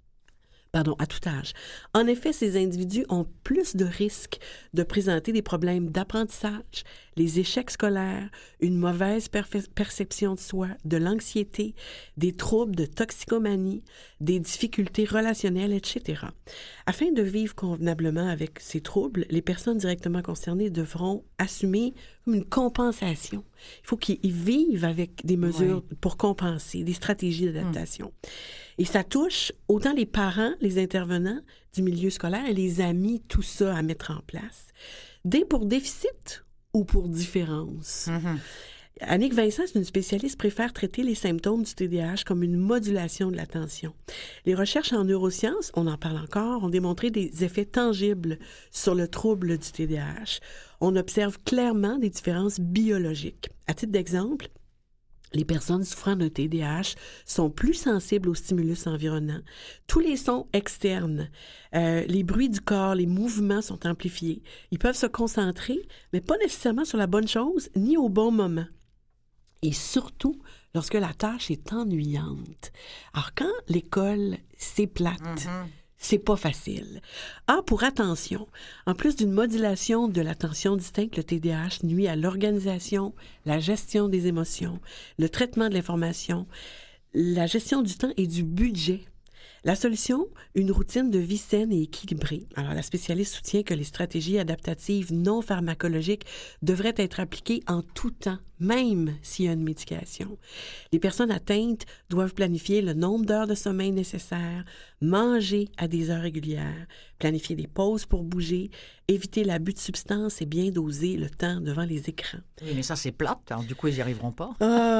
âge. En effet, ces individus ont plus de risques de présenter des problèmes d'apprentissage, les échecs scolaires, une mauvaise perception de soi, de l'anxiété, des troubles de toxicomanie, des difficultés relationnelles, etc. Afin de vivre convenablement avec ces troubles, les personnes directement concernées devront assumer une compensation. Il faut qu'ils vivent avec des mesures pour compenser, des stratégies d'adaptation. Et ça touche autant les parents, les intervenants du milieu scolaire et les amis, tout ça à mettre en place. D pour déficit ou pour différence. Annick Vincent, c'est une spécialiste, préfère traiter les symptômes du TDAH comme une modulation de l'attention. Les recherches en neurosciences, on en parle encore, ont démontré des effets tangibles sur le trouble du TDAH. On observe clairement des différences biologiques. À titre d'exemple, les personnes souffrant d'un TDAH sont plus sensibles aux stimulus environnants. Tous les sons externes, les bruits du corps, les mouvements sont amplifiés. Ils peuvent se concentrer, mais pas nécessairement sur la bonne chose, ni au bon moment. Et surtout, lorsque la tâche est ennuyante. Alors, quand l'école, c'est plate, c'est pas facile. A pour attention. En plus d'une modulation de l'attention distincte, le TDAH nuit à l'organisation, la gestion des émotions, le traitement de l'information, la gestion du temps et du budget. La solution, une routine de vie saine et équilibrée. Alors, la spécialiste soutient que les stratégies adaptatives non pharmacologiques devraient être appliquées en tout temps, même s'il y a une médication. Les personnes atteintes doivent planifier le nombre d'heures de sommeil nécessaires, manger à des heures régulières, planifier des pauses pour bouger, éviter l'abus de substances et bien doser le temps devant les écrans. Oui, mais ça, c'est plate. Alors, du coup, ils n'y arriveront pas.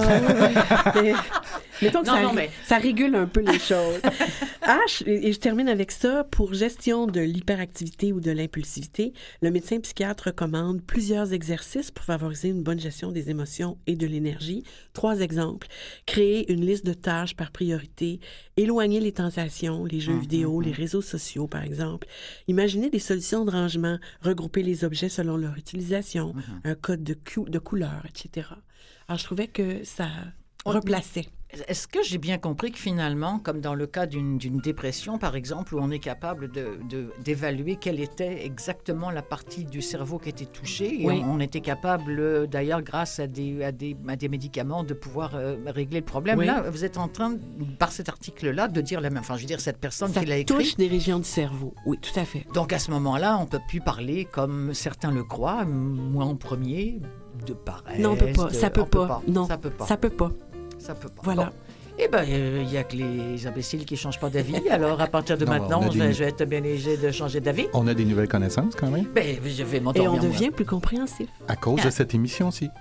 Mettons que ça régule un peu les choses. H, et je termine avec ça, pour gestion de l'hyperactivité ou de l'impulsivité, le médecin psychiatre recommande plusieurs exercices pour favoriser une bonne gestion des émotions et de l'énergie. 3 exemples. Créer une liste de tâches par priorité, éloigner les tentations, les jeux vidéo, les réseaux sociaux, par exemple. Imaginer des solutions de rangement, regrouper les objets selon leur utilisation, un code de couleur, etc. Alors, je trouvais que ça replaçait. Est-ce que j'ai bien compris que finalement, comme dans le cas d'une dépression, par exemple, où on est capable d'évaluer quelle était exactement la partie du cerveau qui était touchée, et on était capable, d'ailleurs, grâce à des médicaments, de pouvoir régler le problème. Là, vous êtes en train, par cet article-là, de dire la même... Enfin, je veux dire, cette personne qui l'a écrit... Ça touche des régions du cerveau, oui, tout à fait. Donc, à ce moment-là, on ne peut plus parler, comme certains le croient, moi en premier, de paresse... Non, on peut pas. Ça peut pas. Non, ça peut pas. Ça peut pas. Ça peut pas. Voilà. Bon. Eh bien, il n'y a que les imbéciles qui ne changent pas d'avis. Alors, à partir de maintenant, je vais être bien léger de changer d'avis. On a des nouvelles connaissances, quand même. Ben, je vais m'endormir. Et on devient plus compréhensif. À cause de cette émission-ci.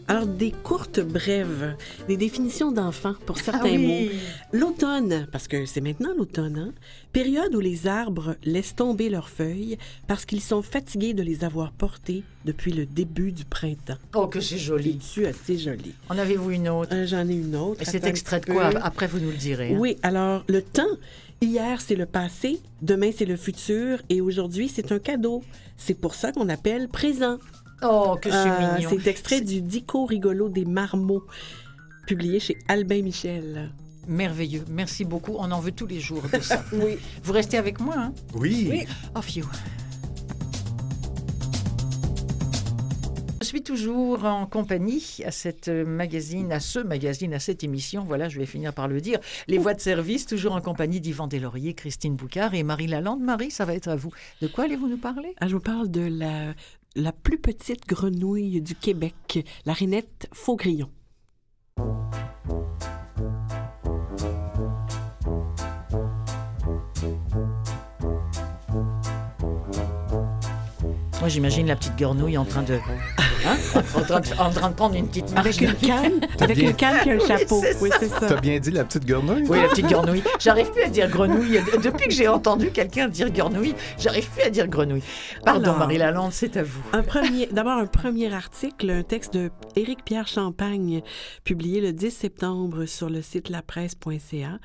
Alors, des courtes brèves, des définitions d'enfants pour certains mots. L'automne, parce que c'est maintenant l'automne, hein? Période où les arbres laissent tomber leurs feuilles parce qu'ils sont fatigués de les avoir portées depuis le début du printemps. Oh, que c'est joli. C'est assez joli. En avez-vous une autre? J'en ai une autre. Et c'est extrait de quoi? Après, vous nous le direz. Hein? Oui, alors, le temps, hier, c'est le passé, demain, c'est le futur, et aujourd'hui, c'est un cadeau. C'est pour ça qu'on appelle présent. Oh, que c'est mignon. C'est extrait du Dico rigolo des marmots, publié chez Albin Michel. Merveilleux. Merci beaucoup. On en veut tous les jours de ça. Oui. Vous restez avec moi, hein? Oui. Oh, phew. Je suis toujours en compagnie à cette magazine, à cette émission, voilà, je vais finir par le dire, Les Voix de service, toujours en compagnie d'Yvan Deslauriers, Christine Boucard et Marie Lalande. Marie, ça va être à vous. De quoi allez-vous nous parler? Je vous parle de la plus petite grenouille du Québec, la rainette faux-grillon. Moi, j'imagine la petite grenouille en train de... Hein? en train de prendre une petite marche. Avec une canne et un chapeau. Oui, c'est ça. T'as bien dit la petite grenouille? Oui, la petite grenouille. J'arrive plus à dire grenouille. Depuis que j'ai entendu quelqu'un dire grenouille, j'arrive plus à dire grenouille. Pardon, alors, Marie Lalande, c'est à vous. D'abord, un premier article, un texte de Éric-Pierre Champagne, publié le 10 septembre sur le site lapresse.ca.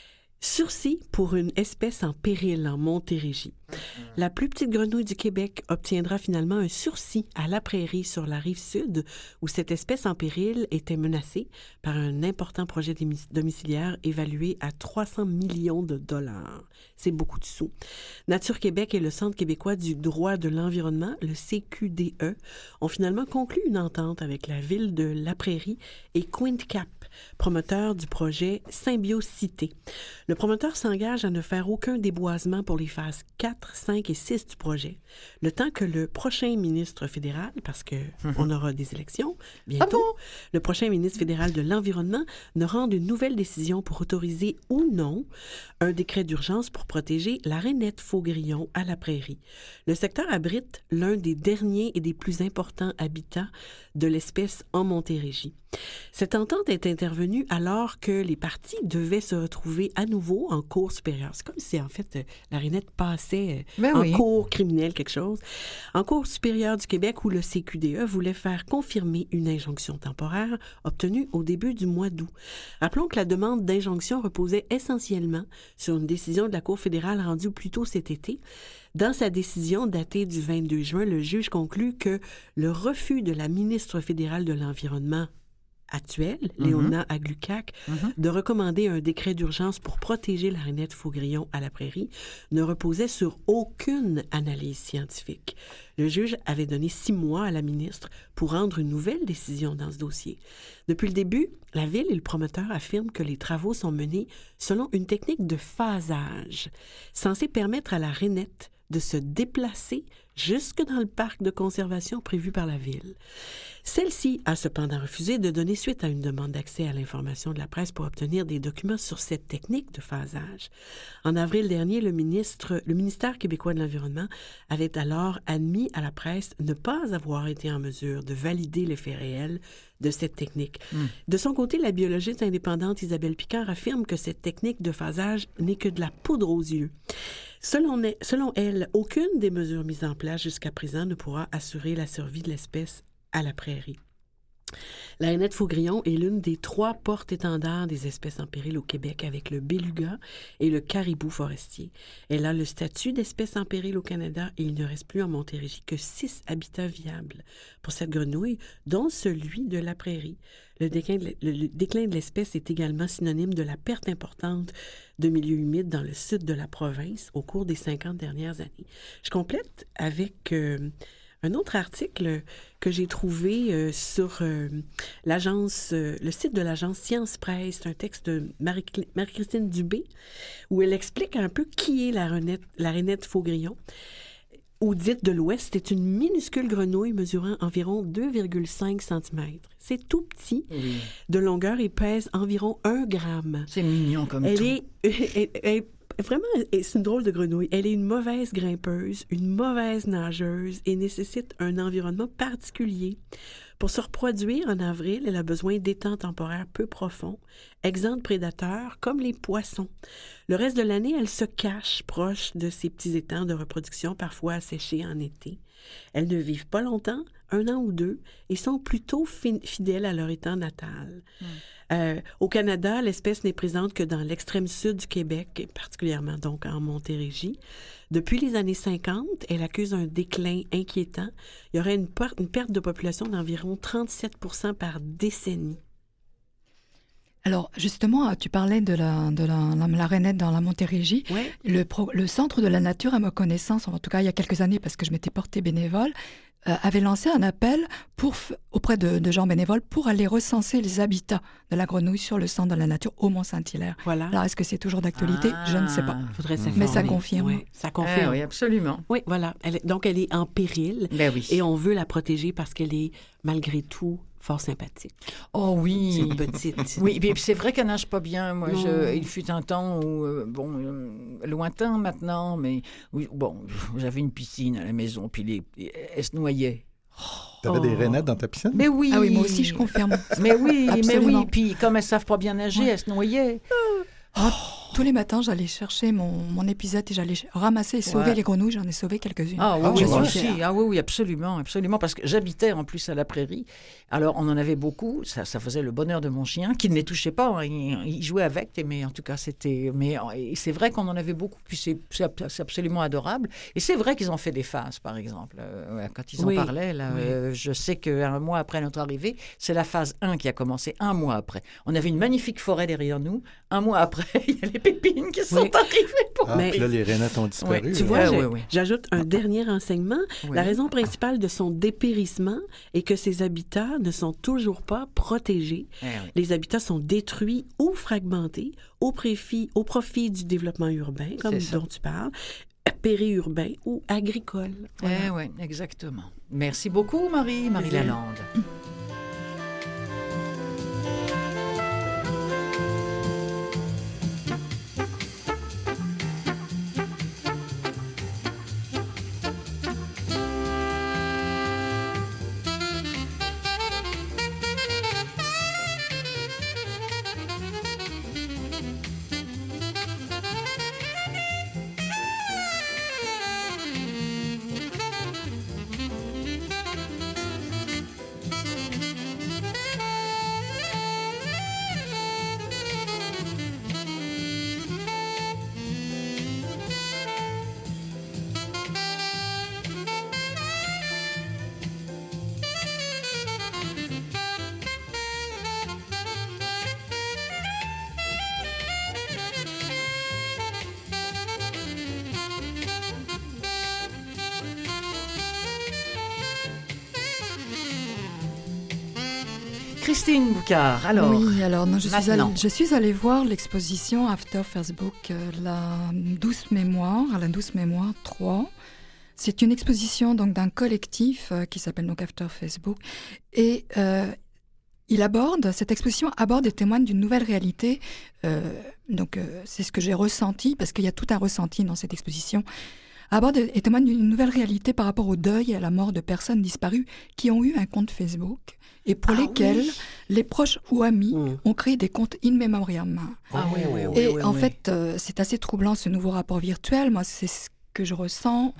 Sursis pour une espèce en péril en Montérégie. La plus petite grenouille du Québec obtiendra finalement un sursis à la prairie sur la rive sud, où cette espèce en péril était menacée par un important projet domiciliaire évalué à 300 millions de dollars. C'est beaucoup de sous. Nature Québec et le Centre québécois du droit de l'environnement, le CQDE, ont finalement conclu une entente avec la ville de La Prairie et QuintCap, promoteur du projet Symbiocité. Le promoteur s'engage à ne faire aucun déboisement pour les phases 4, 5 et 6 du projet, le temps que le prochain ministre fédéral, parce qu'on aura des élections bientôt, le prochain ministre fédéral de l'Environnement ne rende une nouvelle décision pour autoriser ou non un décret d'urgence pour protéger la rainette faux-grillon à La Prairie. Le secteur abrite l'un des derniers et des plus importants habitats de l'espèce en Montérégie. Cette entente est intervenue alors que les parties devaient se retrouver à nouveau en cour supérieure. C'est comme si, en fait, la rainette passait cour criminelle, quelque chose. En cour supérieure du Québec, où le CQDE voulait faire confirmer une injonction temporaire obtenue au début du mois d'août. Rappelons que la demande d'injonction reposait essentiellement sur une décision de la Cour fédérale rendue plus tôt cet été. Dans sa décision datée du 22 juin, le juge conclut que le refus de la ministre fédérale de l'Environnement actuelle, Léona Aglucac, de recommander un décret d'urgence pour protéger la rainette faux-grillon à La Prairie ne reposait sur aucune analyse scientifique. Le juge avait donné 6 mois à la ministre pour rendre une nouvelle décision dans ce dossier. Depuis le début, la ville et le promoteur affirment que les travaux sont menés selon une technique de phasage, censée permettre à la rainette de se déplacer jusque dans le parc de conservation prévu par la ville. Celle-ci a cependant refusé de donner suite à une demande d'accès à l'information de la presse pour obtenir des documents sur cette technique de phasage. En avril dernier, le ministère québécois de l'Environnement avait alors admis à la presse ne pas avoir été en mesure de valider l'effet réel de cette technique. De son côté, la biologiste indépendante Isabelle Picard affirme que cette technique de phasage n'est que de la poudre aux yeux. Selon elle, aucune des mesures mises en place jusqu'à présent ne pourra assurer la survie de l'espèce à La Prairie. La rainette faux-grillon est l'une des 3 porte-étendards des espèces en péril au Québec avec le beluga et le caribou forestier. Elle a le statut d'espèce en péril au Canada et il ne reste plus en Montérégie que 6 habitats viables pour cette grenouille, dont celui de La Prairie. Le déclin de l'espèce est également synonyme de la perte importante de milieux humides dans le sud de la province au cours des 50 dernières années. Je complète avec un autre article que j'ai trouvé sur le site de l'agence Science Presse, un texte de Marie-Christine Dubé, où elle explique un peu qui est la rainette faux-grillon. Audite de l'Ouest, c'est une minuscule grenouille mesurant environ 2,5 cm. C'est tout petit, de longueur et pèse environ 1 gramme. C'est mignon comme tout. Elle est vraiment, c'est une drôle de grenouille. Elle est une mauvaise grimpeuse, une mauvaise nageuse et nécessite un environnement particulier. Pour se reproduire en avril, elle a besoin d'étangs temporaires peu profonds, exempts de prédateurs, comme les poissons. Le reste de l'année, elle se cache proche de ces petits étangs de reproduction, parfois asséchés en été. Elles ne vivent pas longtemps, 1 an ou 2, et sont plutôt fidèles à leur étang natal. Au Canada, l'espèce n'est présente que dans l'extrême sud du Québec, et particulièrement donc en Montérégie. Depuis les années 50, elle accuse un déclin inquiétant. Il y aurait une perte de population d'environ 37 % par décennie. Alors, justement, tu parlais de la rainette dans la Montérégie. Ouais. Le Centre de la nature, à ma connaissance, en tout cas il y a quelques années, parce que je m'étais portée bénévole, avait lancé un appel auprès de gens bénévoles pour aller recenser les habitats de la grenouille sur le Centre de la nature au Mont-Saint-Hilaire. Voilà. Alors, est-ce que c'est toujours d'actualité? Je ne sais pas. Faudrait s'informer. Mais ça confirme. Oui, ça confirme. Oui, absolument. Oui, voilà. Donc, elle est en péril. Ben oui. Et on veut la protéger parce qu'elle est, malgré tout, fort sympathique. Oh oui. C'est une petite. Oui, puis c'est vrai qu'elle nage pas bien. Moi, il fut un temps où, lointain maintenant, mais oui, bon, j'avais une piscine à la maison, puis elle se noyait. T'avais des rainettes dans ta piscine? Mais oui. Ah oui, moi aussi, je confirme. Mais oui, Absolument. mais oui. Puis comme elles savent pas bien nager, elles se noyaient. Tous les matins, j'allais chercher mon épuisette et j'allais ramasser et sauver les grenouilles. J'en ai sauvé quelques-unes. Ah oui, Je moi suis aussi. fière. Ah oui, absolument, absolument. Parce que j'habitais en plus à la prairie. Alors, on en avait beaucoup. Ça faisait le bonheur de mon chien, qui ne les touchait pas. Hein. Il jouait avec, mais en tout cas, c'était... Mais c'est vrai qu'on en avait beaucoup. Puis c'est absolument adorable. Et c'est vrai qu'ils ont fait des phases, par exemple. Quand ils en parlaient, là, je sais qu'un mois après notre arrivée, c'est la phase 1 qui a commencé, un mois après. On avait une magnifique forêt derrière nous. Un mois après, il y a les pépines qui sont arrivées pour puis là, les rainettes ont disparu. Oui. Tu vois, j'ajoute un dernier renseignement. Oui. La raison principale de son dépérissement est que ses habitats ne sont toujours pas protégés. Oui. Les habitats sont détruits ou fragmentés au profit du développement urbain, comme dont tu parles, périurbain ou agricole. Voilà. Oui, exactement. Merci beaucoup, Marie Lalande. Christine Boucard, alors. Oui, alors non, je suis allée voir l'exposition After Facebook, la Douce Mémoire 3. C'est une exposition donc d'un collectif qui s'appelle donc After Facebook. Et cette exposition aborde et témoigne d'une nouvelle réalité. C'est ce que j'ai ressenti, parce qu'il y a tout un ressenti dans cette exposition. Aborde et témoigne d'une nouvelle réalité par rapport au deuil et à la mort de personnes disparues qui ont eu un compte Facebook et pour lesquels les proches ou amis ont créé des comptes in memoriam. En fait, c'est assez troublant ce nouveau rapport virtuel. Moi, c'est ce que je ressens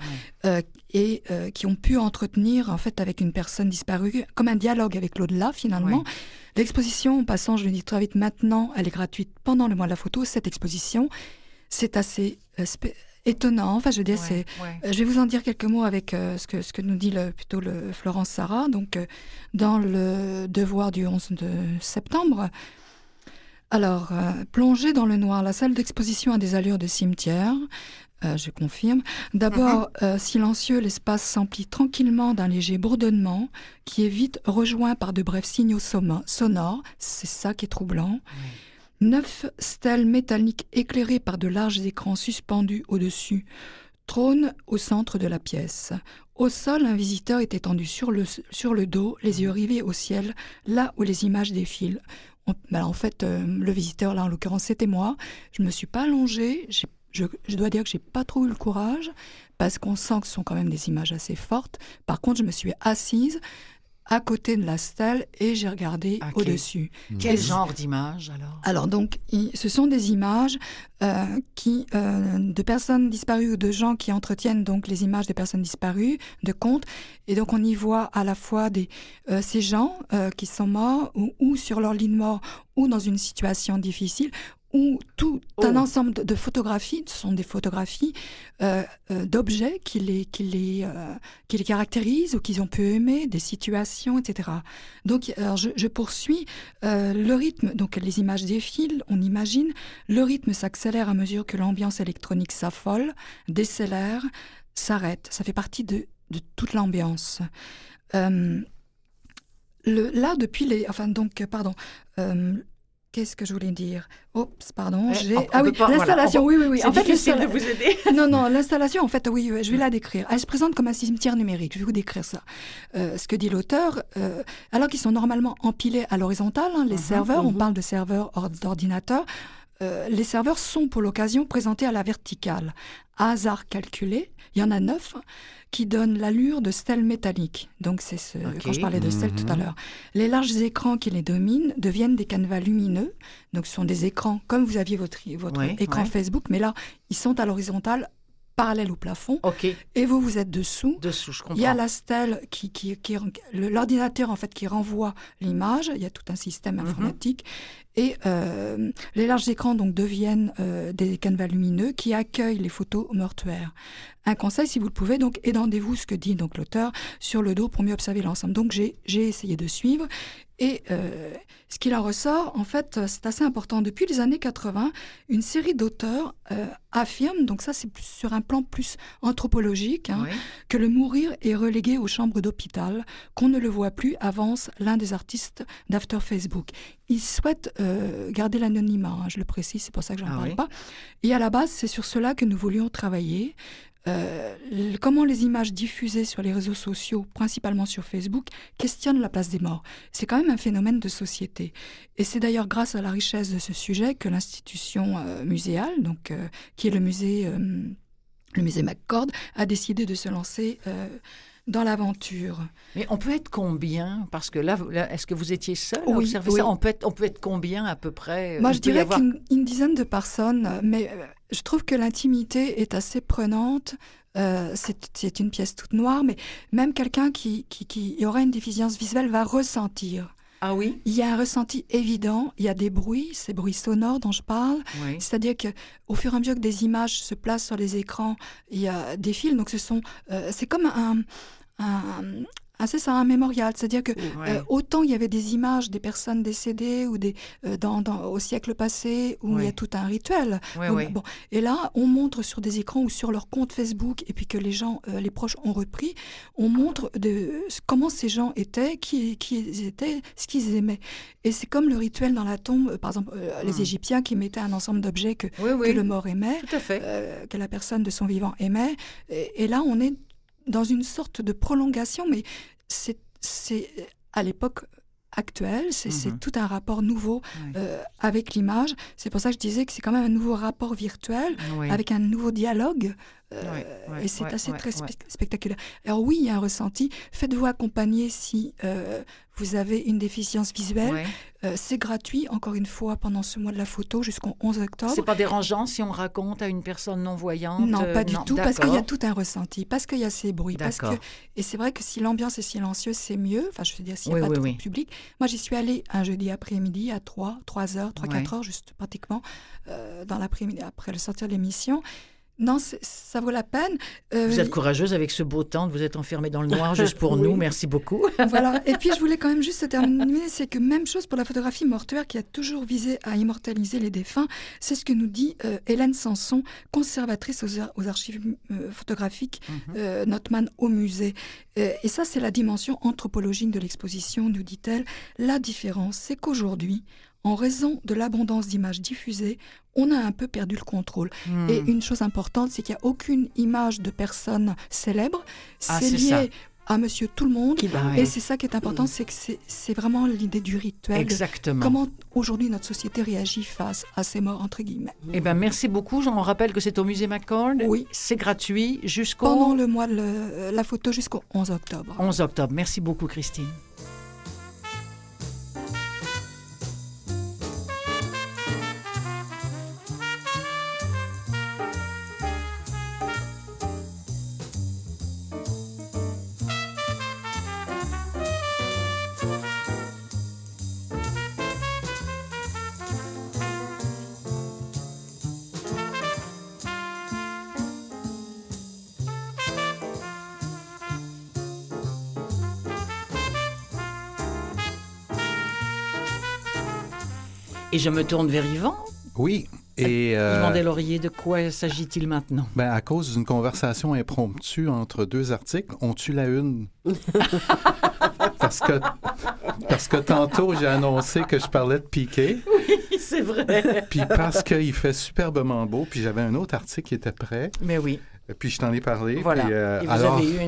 qui ont pu entretenir en fait avec une personne disparue comme un dialogue avec l'au-delà finalement. Oui. L'exposition, en passant, je le dis très vite maintenant, elle est gratuite pendant le mois de la photo. Cette exposition, c'est assez étonnant. Enfin, je veux dire, je vais vous en dire quelques mots avec ce que nous dit plutôt Florence Sarah, donc dans le Devoir du 11 de septembre. Alors, plongée dans le noir, la salle d'exposition a des allures de cimetière. Je confirme. D'abord, silencieux, l'espace s'emplit tranquillement d'un léger bourdonnement qui est vite rejoint par de brefs signaux sonores. C'est ça qui est troublant. 9 stèles métalliques éclairées par de larges écrans suspendus au-dessus trônent au centre de la pièce. Au sol, un visiteur est étendu sur le dos, les yeux rivés au ciel, là où les images défilent. En fait, le visiteur, là, en l'occurrence, c'était moi. Je ne me suis pas allongée, je dois dire que j'ai pas trop eu le courage parce qu'on sent que ce sont quand même des images assez fortes. Par contre, je me suis assise à côté de la stèle et j'ai regardé au-dessus. Quel genre d'images alors ? Alors donc, ce sont des images de personnes disparues ou de gens qui entretiennent donc les images des personnes disparues, de comptes. Et donc on y voit à la fois ces gens qui sont morts ou sur leur lit de mort ou dans une situation difficile, ou tout un ensemble de photographies, ce sont des photographies d'objets qui les caractérisent ou qu'ils ont pu aimer, des situations, etc. Donc, alors je poursuis. Le rythme, donc les images défilent, on imagine. Le rythme s'accélère à mesure que l'ambiance électronique s'affole, décélère, s'arrête. Ça fait partie de toute l'ambiance. Qu'est-ce que je voulais dire ? Oups, pardon. L'installation, oui. C'est difficile de vous aider. Non, l'installation, en fait, oui, je vais la décrire. Elle se présente comme un cimetière numérique. Je vais vous décrire ça. Ce que dit l'auteur, alors qu'ils sont normalement empilés à l'horizontale, les serveurs, on parle de serveurs d'ordinateur, les serveurs sont pour l'occasion présentés à la verticale. À hasard calculé, il y en a 9 qui donnent l'allure de stèles métalliques. Donc, quand je parlais de stèles tout à l'heure. Les larges écrans qui les dominent deviennent des canevas lumineux. Donc, ce sont des écrans comme vous aviez votre écran Facebook, mais là, ils sont à l'horizontale, parallèle au plafond. Et vous êtes dessous. Dessous, je comprends. Il y a la stèle l'ordinateur en fait qui renvoie l'image. Il y a tout un système informatique. Et les larges écrans donc deviennent des canevas lumineux qui accueillent les photos mortuaires. Un conseil, si vous le pouvez, donc étendez-vous, ce que dit donc l'auteur, sur le dos pour mieux observer l'ensemble. Donc j'ai essayé de suivre. Et ce qu'il en ressort, en fait, c'est assez important. Depuis les années 80, une série d'auteurs affirment, donc ça c'est sur un plan plus anthropologique, que le mourir est relégué aux chambres d'hôpital, qu'on ne le voit plus, avance l'un des artistes d'After Facebook. Ils souhaitent garder l'anonymat, je le précise, c'est pour ça que j'en parle pas. Et à la base, c'est sur cela que nous voulions travailler. Comment les images diffusées sur les réseaux sociaux, principalement sur Facebook, questionnent la place des morts. C'est quand même un phénomène de société. Et c'est d'ailleurs grâce à la richesse de ce sujet que l'institution muséale, donc, qui est le musée McCord, a décidé de se lancer dans l'aventure. Mais on peut être combien ? Parce que là est-ce que vous étiez seul à oui, observer ça ? On peut être combien à peu près ? Moi, je dirais qu'une dizaine de personnes, mais je trouve que l'intimité est assez prenante. C'est une pièce toute noire, mais même quelqu'un qui aura une déficience visuelle va ressentir. Ah oui ? Il y a un ressenti évident, il y a des bruits, ces bruits sonores dont je parle. Oui. C'est-à-dire qu'au fur et à mesure que des images se placent sur les écrans, il y a des fils. Donc c'est comme c'est ça, un mémorial. C'est-à-dire que autant il y avait des images des personnes décédées ou au siècle passé où il y a tout un rituel. Bon, et là, on montre sur des écrans ou sur leur compte Facebook, et puis que les gens, les proches ont repris, on montre comment ces gens étaient, qui ils étaient, ce qu'ils aimaient. Et c'est comme le rituel dans la tombe, par exemple, les Égyptiens qui mettaient un ensemble d'objets que le mort aimait, tout à fait. Que la personne de son vivant aimait. Et là, on est dans une sorte de prolongation, mais c'est à l'époque actuelle, c'est tout un rapport nouveau avec l'image. C'est pour ça que je disais que c'est quand même un nouveau rapport virtuel avec un nouveau dialogue. Et c'est très spectaculaire. Alors oui, il y a un ressenti. Faites-vous accompagner si vous avez une déficience visuelle. C'est gratuit, encore une fois, pendant ce mois de la photo jusqu'au 11 octobre. C'est pas dérangeant si on raconte à une personne non-voyante? Non, pas du tout, parce qu'il y a tout un ressenti, parce qu'il y a ces bruits. Et c'est vrai que si l'ambiance est silencieuse, c'est mieux. Enfin, je veux dire, s'il n'y a pas trop de public. Moi, j'y suis allée un jeudi après-midi à 3 heures, 4 heures, juste pratiquement, dans l'après-midi, après le sortir de l'émission. Non, ça vaut la peine. Vous êtes courageuse avec ce beau temps, vous êtes enfermée dans le noir juste pour nous, merci beaucoup. Voilà, et puis je voulais quand même juste terminer, c'est que même chose pour la photographie mortuaire qui a toujours visé à immortaliser les défunts, c'est ce que nous dit Hélène Sanson, conservatrice aux archives photographiques Notman au musée. Et ça, c'est la dimension anthropologique de l'exposition, nous dit-elle. La différence, c'est qu'aujourd'hui, en raison de l'abondance d'images diffusées, on a un peu perdu le contrôle. Et une chose importante, c'est qu'il n'y a aucune image de personne célèbre. C'est lié à Monsieur Tout-le-Monde. Ah, et c'est ça qui est important, c'est que c'est vraiment l'idée du rituel. Exactement. Comment aujourd'hui notre société réagit face à ces morts, entre guillemets. Eh bien, merci beaucoup. On rappelle que c'est au musée McCord. Oui. C'est gratuit jusqu'au... Pendant le mois de la photo jusqu'au 11 octobre. 11 octobre. Merci beaucoup, Christine. Et je me tourne vers Yvan. Oui. Et, Yvan Deslauriers, de quoi s'agit-il maintenant? Ben, à cause d'une conversation impromptue entre deux articles, on tue la une. parce que tantôt, j'ai annoncé que je parlais de Piqué. Oui, c'est vrai. Puis parce qu'il fait superbement beau, puis j'avais un autre article qui était prêt. Mais oui. Puis je t'en ai parlé. Voilà. Puis, et vous avez eu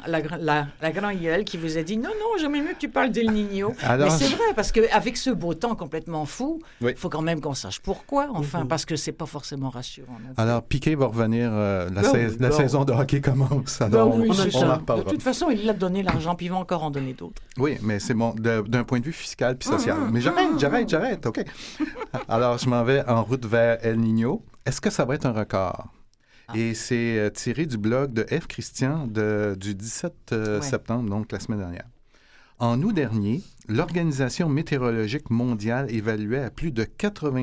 la grande gueule qui vous a dit « Non, j'aimerais mieux que tu parles d'El Niño. » Mais c'est vrai, parce qu'avec ce beau temps complètement fou, il faut quand même qu'on sache pourquoi, enfin, parce que c'est pas forcément rassurant. Alors, Piqué va revenir, la saison de hockey commence. Alors, oui, on en reparlera. De toute façon, il a donné l'argent, puis il va encore en donner d'autres. Oui, mais c'est bon, d'un point de vue fiscal puis social. Mais j'arrête, OK. Alors, je m'en vais en route vers El Niño. Est-ce que ça va être un record? Et c'est tiré du blog de F. Christian du 17 septembre, donc la semaine dernière. En août dernier, l'Organisation météorologique mondiale évaluait à plus de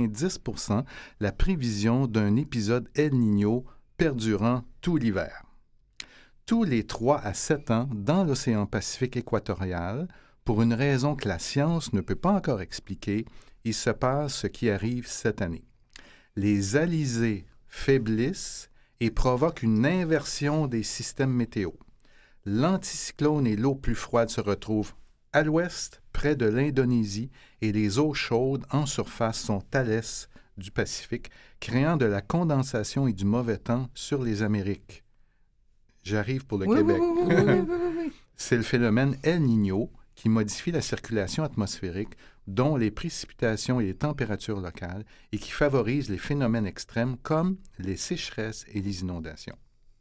90% la prévision d'un épisode El Niño perdurant tout l'hiver. Tous les 3 à 7 ans, dans l'océan Pacifique équatorial, pour une raison que la science ne peut pas encore expliquer, il se passe ce qui arrive cette année. Les alizés faiblissent et provoque une inversion des systèmes météo. L'anticyclone et l'eau plus froide se retrouvent à l'ouest, près de l'Indonésie, et les eaux chaudes en surface sont à l'est du Pacifique, créant de la condensation et du mauvais temps sur les Amériques. J'arrive pour le Québec. Oui. C'est le phénomène El Niño qui modifie la circulation atmosphérique, dont les précipitations et les températures locales, et qui favorise les phénomènes extrêmes comme les sécheresses et les inondations.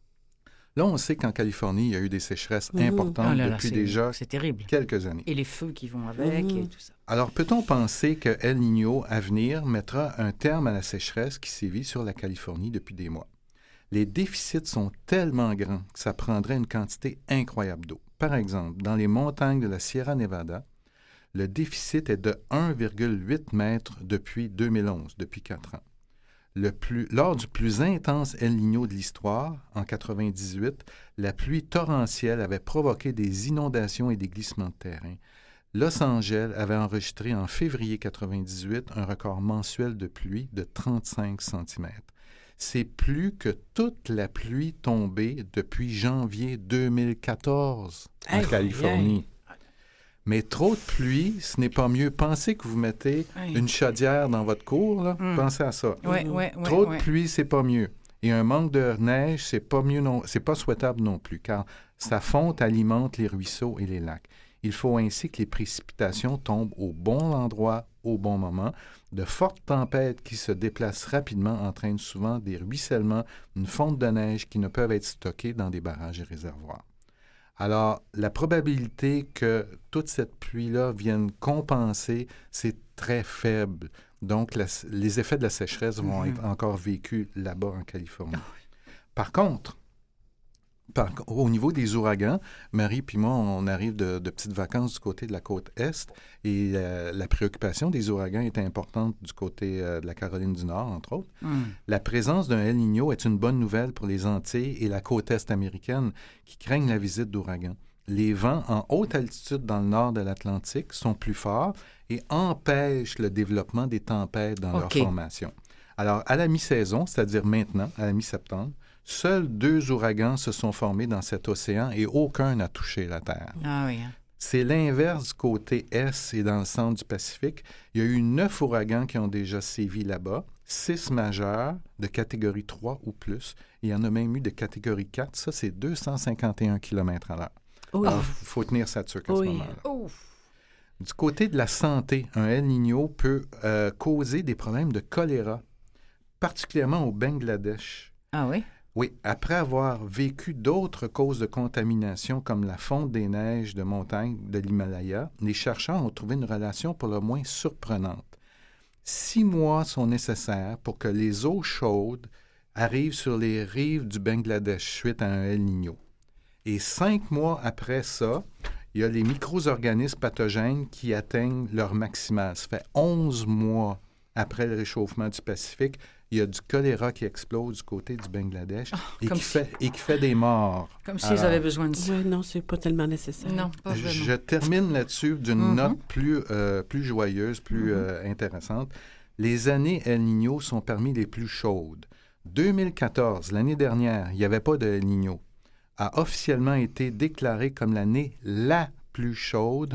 Là, on sait qu'en Californie, il y a eu des sécheresses importantes depuis déjà quelques années. Et les feux qui vont avec et tout ça. Alors, peut-on penser que El Niño, à venir, mettra un terme à la sécheresse qui sévit sur la Californie depuis des mois? Les déficits sont tellement grands que ça prendrait une quantité incroyable d'eau. Par exemple, dans les montagnes de la Sierra Nevada, le déficit est de 1,8 mètres depuis 2011, depuis 4 ans. Lors du plus intense El Niño de l'histoire, en 1998, la pluie torrentielle avait provoqué des inondations et des glissements de terrain. Los Angeles avait enregistré en février 1998 un record mensuel de pluie de 35 cm. C'est plus que toute la pluie tombée depuis janvier 2014 en Californie. Mais trop de pluie, ce n'est pas mieux. Pensez que vous mettez une chaudière dans votre cour, là. Pensez à ça. Trop de pluie, c'est pas mieux. Et un manque de neige, c'est pas mieux c'est pas souhaitable non plus, car sa fonte alimente les ruisseaux et les lacs. Il faut ainsi que les précipitations tombent au bon endroit, au bon moment. De fortes tempêtes qui se déplacent rapidement entraînent souvent des ruissellements, une fonte de neige qui ne peuvent être stockées dans des barrages et réservoirs. Alors, la probabilité que toute cette pluie-là vienne compenser, c'est très faible. Donc, les effets de la sécheresse vont être encore vécus là-bas en Californie. Par contre, au niveau des ouragans, Marie puis moi, on arrive de petites vacances du côté de la côte Est et la préoccupation des ouragans est importante du côté de la Caroline du Nord, entre autres. La présence d'un El Niño est une bonne nouvelle pour les Antilles et la côte Est américaine qui craignent la visite d'ouragans. Les vents en haute altitude dans le nord de l'Atlantique sont plus forts et empêchent le développement des tempêtes dans leur formation. Alors, à la mi-saison, c'est-à-dire maintenant, à la mi-septembre, seuls 2 ouragans se sont formés dans cet océan et aucun n'a touché la Terre. C'est l'inverse du côté Est et dans le centre du Pacifique. Il y a eu 9 ouragans qui ont déjà sévi là-bas, 6 majeurs de catégorie 3 ou plus. Il y en a même eu de catégorie 4. Ça, c'est 251 km/h. Il faut tenir ça de sucre à ce moment-là. Du côté de la santé, un El Niño peut causer des problèmes de choléra, particulièrement au Bangladesh. Ah oui? Oui, après avoir vécu d'autres causes de contamination comme la fonte des neiges de montagne de l'Himalaya, les chercheurs ont trouvé une relation pour le moins surprenante. 6 mois sont nécessaires pour que les eaux chaudes arrivent sur les rives du Bangladesh suite à un El Niño. Et 5 mois après ça, il y a les micro-organismes pathogènes qui atteignent leur maximal. Ça fait 11 mois après le réchauffement du Pacifique, il y a du choléra qui explose du côté du Bangladesh et qui fait des morts. Comme s'ils avaient besoin de ça. Oui, non, c'est pas tellement nécessaire. Non, pas vraiment. Je termine là-dessus d'une note plus joyeuse, plus intéressante. Les années El Niño sont parmi les plus chaudes. 2014, l'année dernière, il n'y avait pas de El Niño, a officiellement été déclarée comme l'année la plus chaude.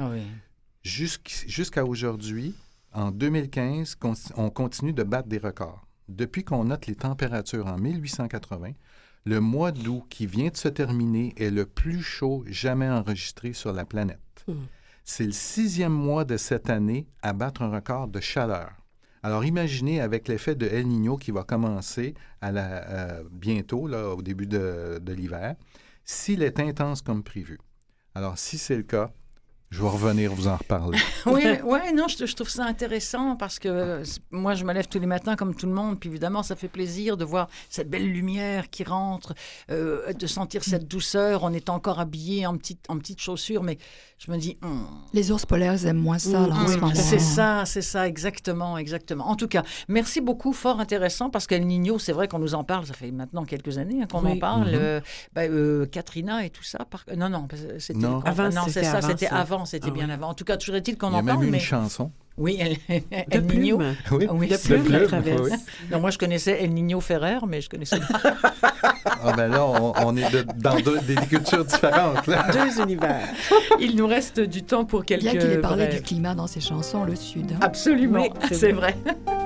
Jusqu'à aujourd'hui. En 2015, on continue de battre des records. Depuis qu'on note les températures en 1880, le mois d'août qui vient de se terminer est le plus chaud jamais enregistré sur la planète. C'est le 6e mois de cette année à battre un record de chaleur. Alors imaginez avec l'effet de El Niño qui va commencer bientôt, là, au début de l'hiver, s'il est intense comme prévu. Alors si c'est le cas, je vais revenir vous en reparler. Oui, non, je trouve ça intéressant parce que moi, je me lève tous les matins comme tout le monde, puis évidemment, ça fait plaisir de voir cette belle lumière qui rentre, de sentir cette douceur. On est encore habillé en petites chaussures, mais je me dis... Les ours polaires, ils aiment moins ça, là, en ce moment. C'est ça, exactement. En tout cas, merci beaucoup, fort intéressant, parce qu'El Niño, c'est vrai qu'on nous en parle, ça fait maintenant quelques années qu'on en parle. Katrina et tout ça. Non, c'était... Non, c'était avant. C'était bien avant. En tout cas, toujours est-il qu'on en parle. Il y a même eu une chanson. Oui, El Niño. Oui, de plume, la traverse. Oui. Non, moi, je connaissais El Niño Ferrer, mais je connaissais pas. Là, on est dans des cultures différentes. Là. 2 univers. Il nous reste du temps pour quelques... Bien qu'il ait parlé du climat dans ses chansons, le Sud. Hein. Absolument, oui, c'est vrai.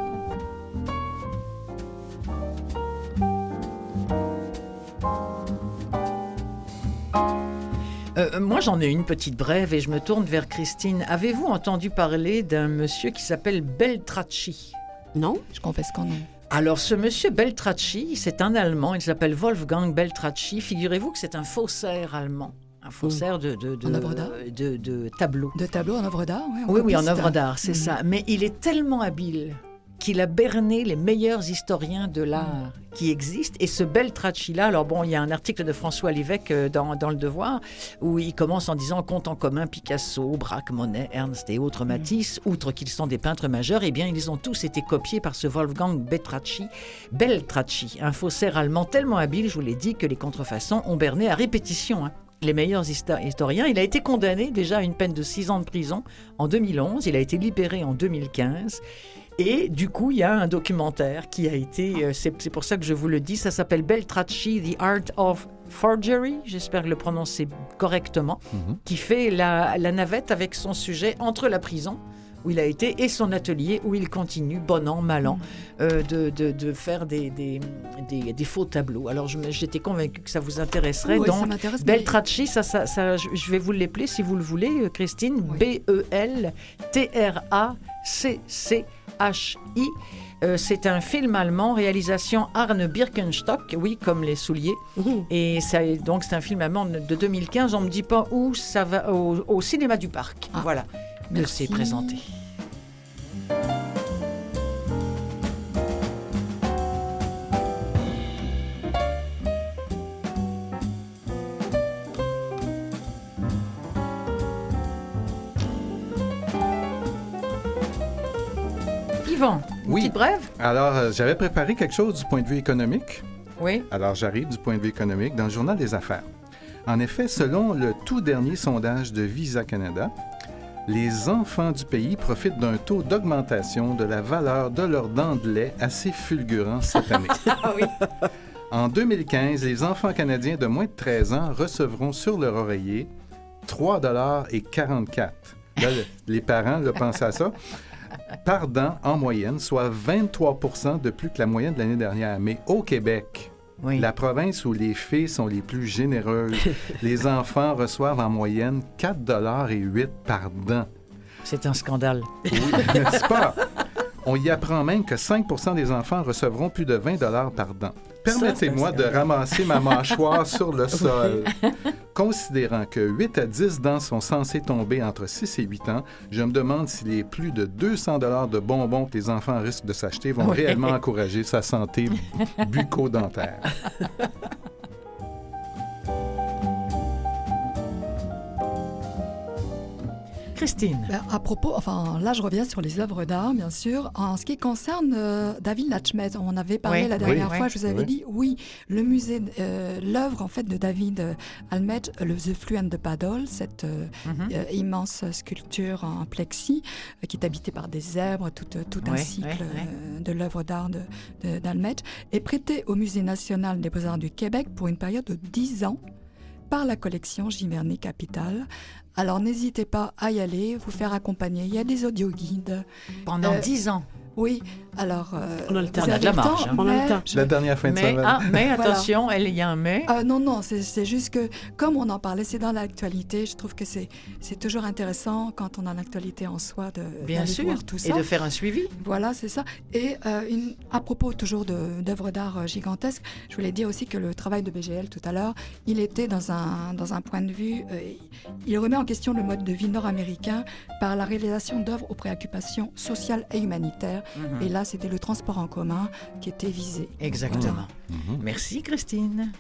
Moi, j'en ai une petite brève et je me tourne vers Christine. Avez-vous entendu parler d'un monsieur qui s'appelle Beltracchi? Non, je confesse qu'en non. Alors, ce monsieur Beltracchi, c'est un Allemand. Il s'appelle Wolfgang Beltracchi. Figurez-vous que c'est un faussaire allemand. Un faussaire de tableaux. De tableaux en œuvre d'art, oui, en œuvre d'art, c'est ça. Mais il est tellement habile qu'il a berné les meilleurs historiens de l'art qui existent. Et ce Beltracchi-là, alors bon, il y a un article de François Lévesque dans Le Devoir, où il commence en disant « Compte en commun Picasso, Braque, Monet, Ernst et autres Matisse, outre qu'ils sont des peintres majeurs, eh bien, ils ont tous été copiés par ce Wolfgang Beltracchi, un faussaire allemand tellement habile, je vous l'ai dit, que les contrefaçons ont berné à répétition, les meilleurs historiens. Il a été condamné déjà à une peine de 6 ans de prison en 2011. Il a été libéré en 2015. Et du coup, il y a un documentaire qui a été... c'est pour ça que je vous le dis. Ça s'appelle Beltracchi, The Art of Forgery. J'espère le prononcer correctement. Qui fait la navette avec son sujet entre la prison où il a été et son atelier où il continue, bon an, mal an, de faire des faux tableaux. Alors, j'étais convaincue que ça vous intéresserait. Oui, donc, ça m'intéresse. Beltracchi, je vais vous l'épeler si vous le voulez, Christine. Oui. Beltracchi. C'est un film allemand, réalisation Arne Birkenstock, oui, comme les souliers. Et donc, c'est un film allemand de 2015. On ne me dit pas où ça va, au cinéma du Parc. Voilà. Merci. C'est présenté. Yvan, une petite brève? Alors, j'avais préparé quelque chose du point de vue économique. Oui. Alors, j'arrive du point de vue économique dans le Journal des Affaires. En effet, selon le tout dernier sondage de Visa Canada, les enfants du pays profitent d'un taux d'augmentation de la valeur de leurs dents de lait assez fulgurant cette année. Oui. En 2015, les enfants canadiens de moins de 13 ans recevront sur leur oreiller 3,44 $. Là, les parents pensent à ça. Par dent en moyenne, soit 23 % de plus que la moyenne de l'année dernière. Mais au Québec, la province où les filles sont les plus généreuses. Les enfants reçoivent en moyenne 4,08 $ par dent. C'est un scandale. Oui, n'est-ce pas? On y apprend même que 5 % des enfants recevront plus de 20 $ par dent. Permettez-moi de ramasser ma mâchoire sur le sol. Considérant que 8 à 10 dents sont censées tomber entre 6 et 8 ans, je me demande si les plus de 200 $ de bonbons que les enfants risquent de s'acheter vont réellement encourager sa santé bucco-dentaire. Christine. À propos, là je reviens sur les œuvres d'art, bien sûr. En ce qui concerne David Natchmet, on avait parlé la dernière fois, je vous avais dit, le musée, l'œuvre en fait de David Almet, le The Flue and the Paddle, cette immense sculpture en plexi qui est habitée par des zèbres, tout un cycle de l'œuvre d'art d'Almet, est prêtée au Musée national des beaux-arts du Québec pour une période de 10 ans par la collection Giverny Capital. Alors, n'hésitez pas à y aller, vous faire accompagner. Il y a des audioguides. Pendant 10 ans. Oui, alors... on a le temps. On a de la marge. On a le temps. La dernière fin de semaine. Mais attention, il y a un mais. Non, c'est juste que, comme on en parlait, c'est dans l'actualité. Je trouve que c'est toujours intéressant, quand on a l'actualité en soi, Bien sûr, voir tout ça. Et de faire un suivi. Voilà, c'est ça. Et à propos toujours d'œuvres d'art gigantesques, je voulais dire aussi que le travail de BGL tout à l'heure, il était dans un point de vue... il remet en question le mode de vie nord-américain par la réalisation d'œuvres aux préoccupations sociales et humanitaires. Et là, c'était le transport en commun qui était visé. Exactement. Merci, Christine.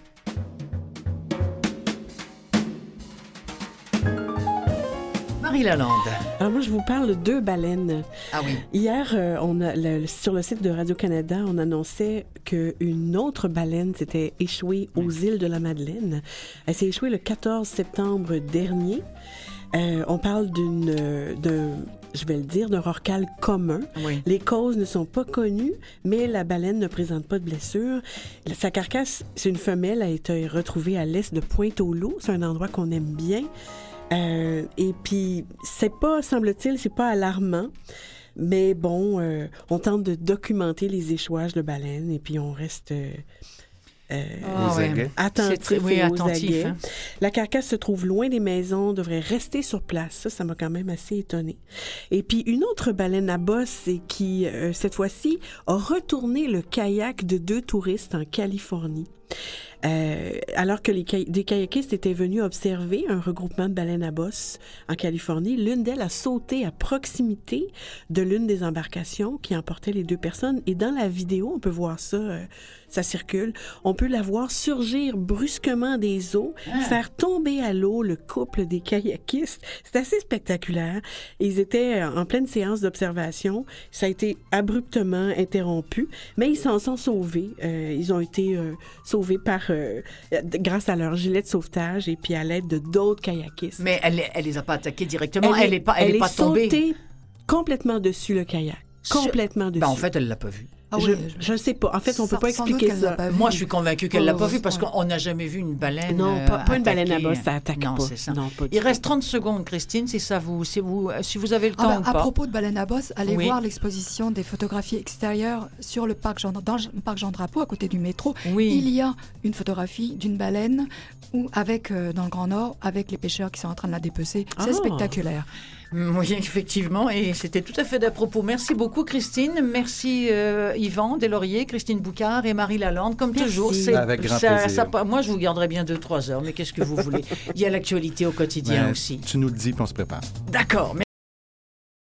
Marie Lalande. Alors moi, je vous parle de 2 baleines. Ah oui. Hier, sur le site de Radio-Canada, on annonçait qu'une autre baleine s'était échouée aux îles de la Madeleine. Elle s'est échouée le 14 septembre dernier. On parle d'un rorqual commun. Oui. Les causes ne sont pas connues, mais la baleine ne présente pas de blessure. Sa carcasse, c'est une femelle, a été retrouvée à l'est de Pointe-aux-Loups. C'est un endroit qu'on aime bien. Et puis, semble-t-il, c'est pas alarmant. Mais bon, on tente de documenter les échouages de baleines et puis on reste... attentif et aux aguets. Hein. La carcasse se trouve loin des maisons, devrait rester sur place. Ça m'a quand même assez étonnée. Et puis, une autre baleine à bosse qui, cette fois-ci, a retourné le kayak de 2 touristes en Californie. Alors que des kayakistes étaient venus observer un regroupement de baleines à bosse en Californie, l'une d'elles a sauté à proximité de l'une des embarcations qui emportait les 2 personnes. Et dans la vidéo, on peut voir ça, ça circule, on peut la voir surgir brusquement des eaux, faire tomber à l'eau le couple des kayakistes. C'est assez spectaculaire. Ils étaient en pleine séance d'observation. Ça a été abruptement interrompu, mais ils s'en sont sauvés. Ils ont été sauvés grâce à leur gilet de sauvetage et puis à l'aide de d'autres kayakistes. Mais elle les a pas attaqués directement. Elle est pas tombée. Elle est sautée complètement dessus le kayak. Complètement dessus. En fait, elle l'a pas vu. Je ne sais pas. En fait, on ne peut pas expliquer ça. Moi, je suis convaincue qu'elle ne l'a pas vu parce qu'on n'a jamais vu une baleine. Non, pas une baleine à bosse, ça attaque pas. C'est ça. Non, pas Il reste 30 secondes, Christine, si vous avez le temps ou pas. À propos de baleine à bosse, allez voir l'exposition des photographies extérieures sur le parc dans le parc Jean-Drapeau, à côté du métro. Oui. Il y a une photographie d'une baleine dans le Grand Nord, avec les pêcheurs qui sont en train de la dépecer. C'est spectaculaire. Oui, effectivement, et c'était tout à fait d'à propos. Merci beaucoup, Christine. Merci, Yvan Deslauriers, Christine Boucard et Marie Lalande. Comme toujours, avec grand plaisir. Moi, je vous garderai bien 2-3 heures, mais qu'est-ce que vous voulez? Il y a l'actualité au quotidien aussi. Tu nous le dis, puis on se prépare. D'accord.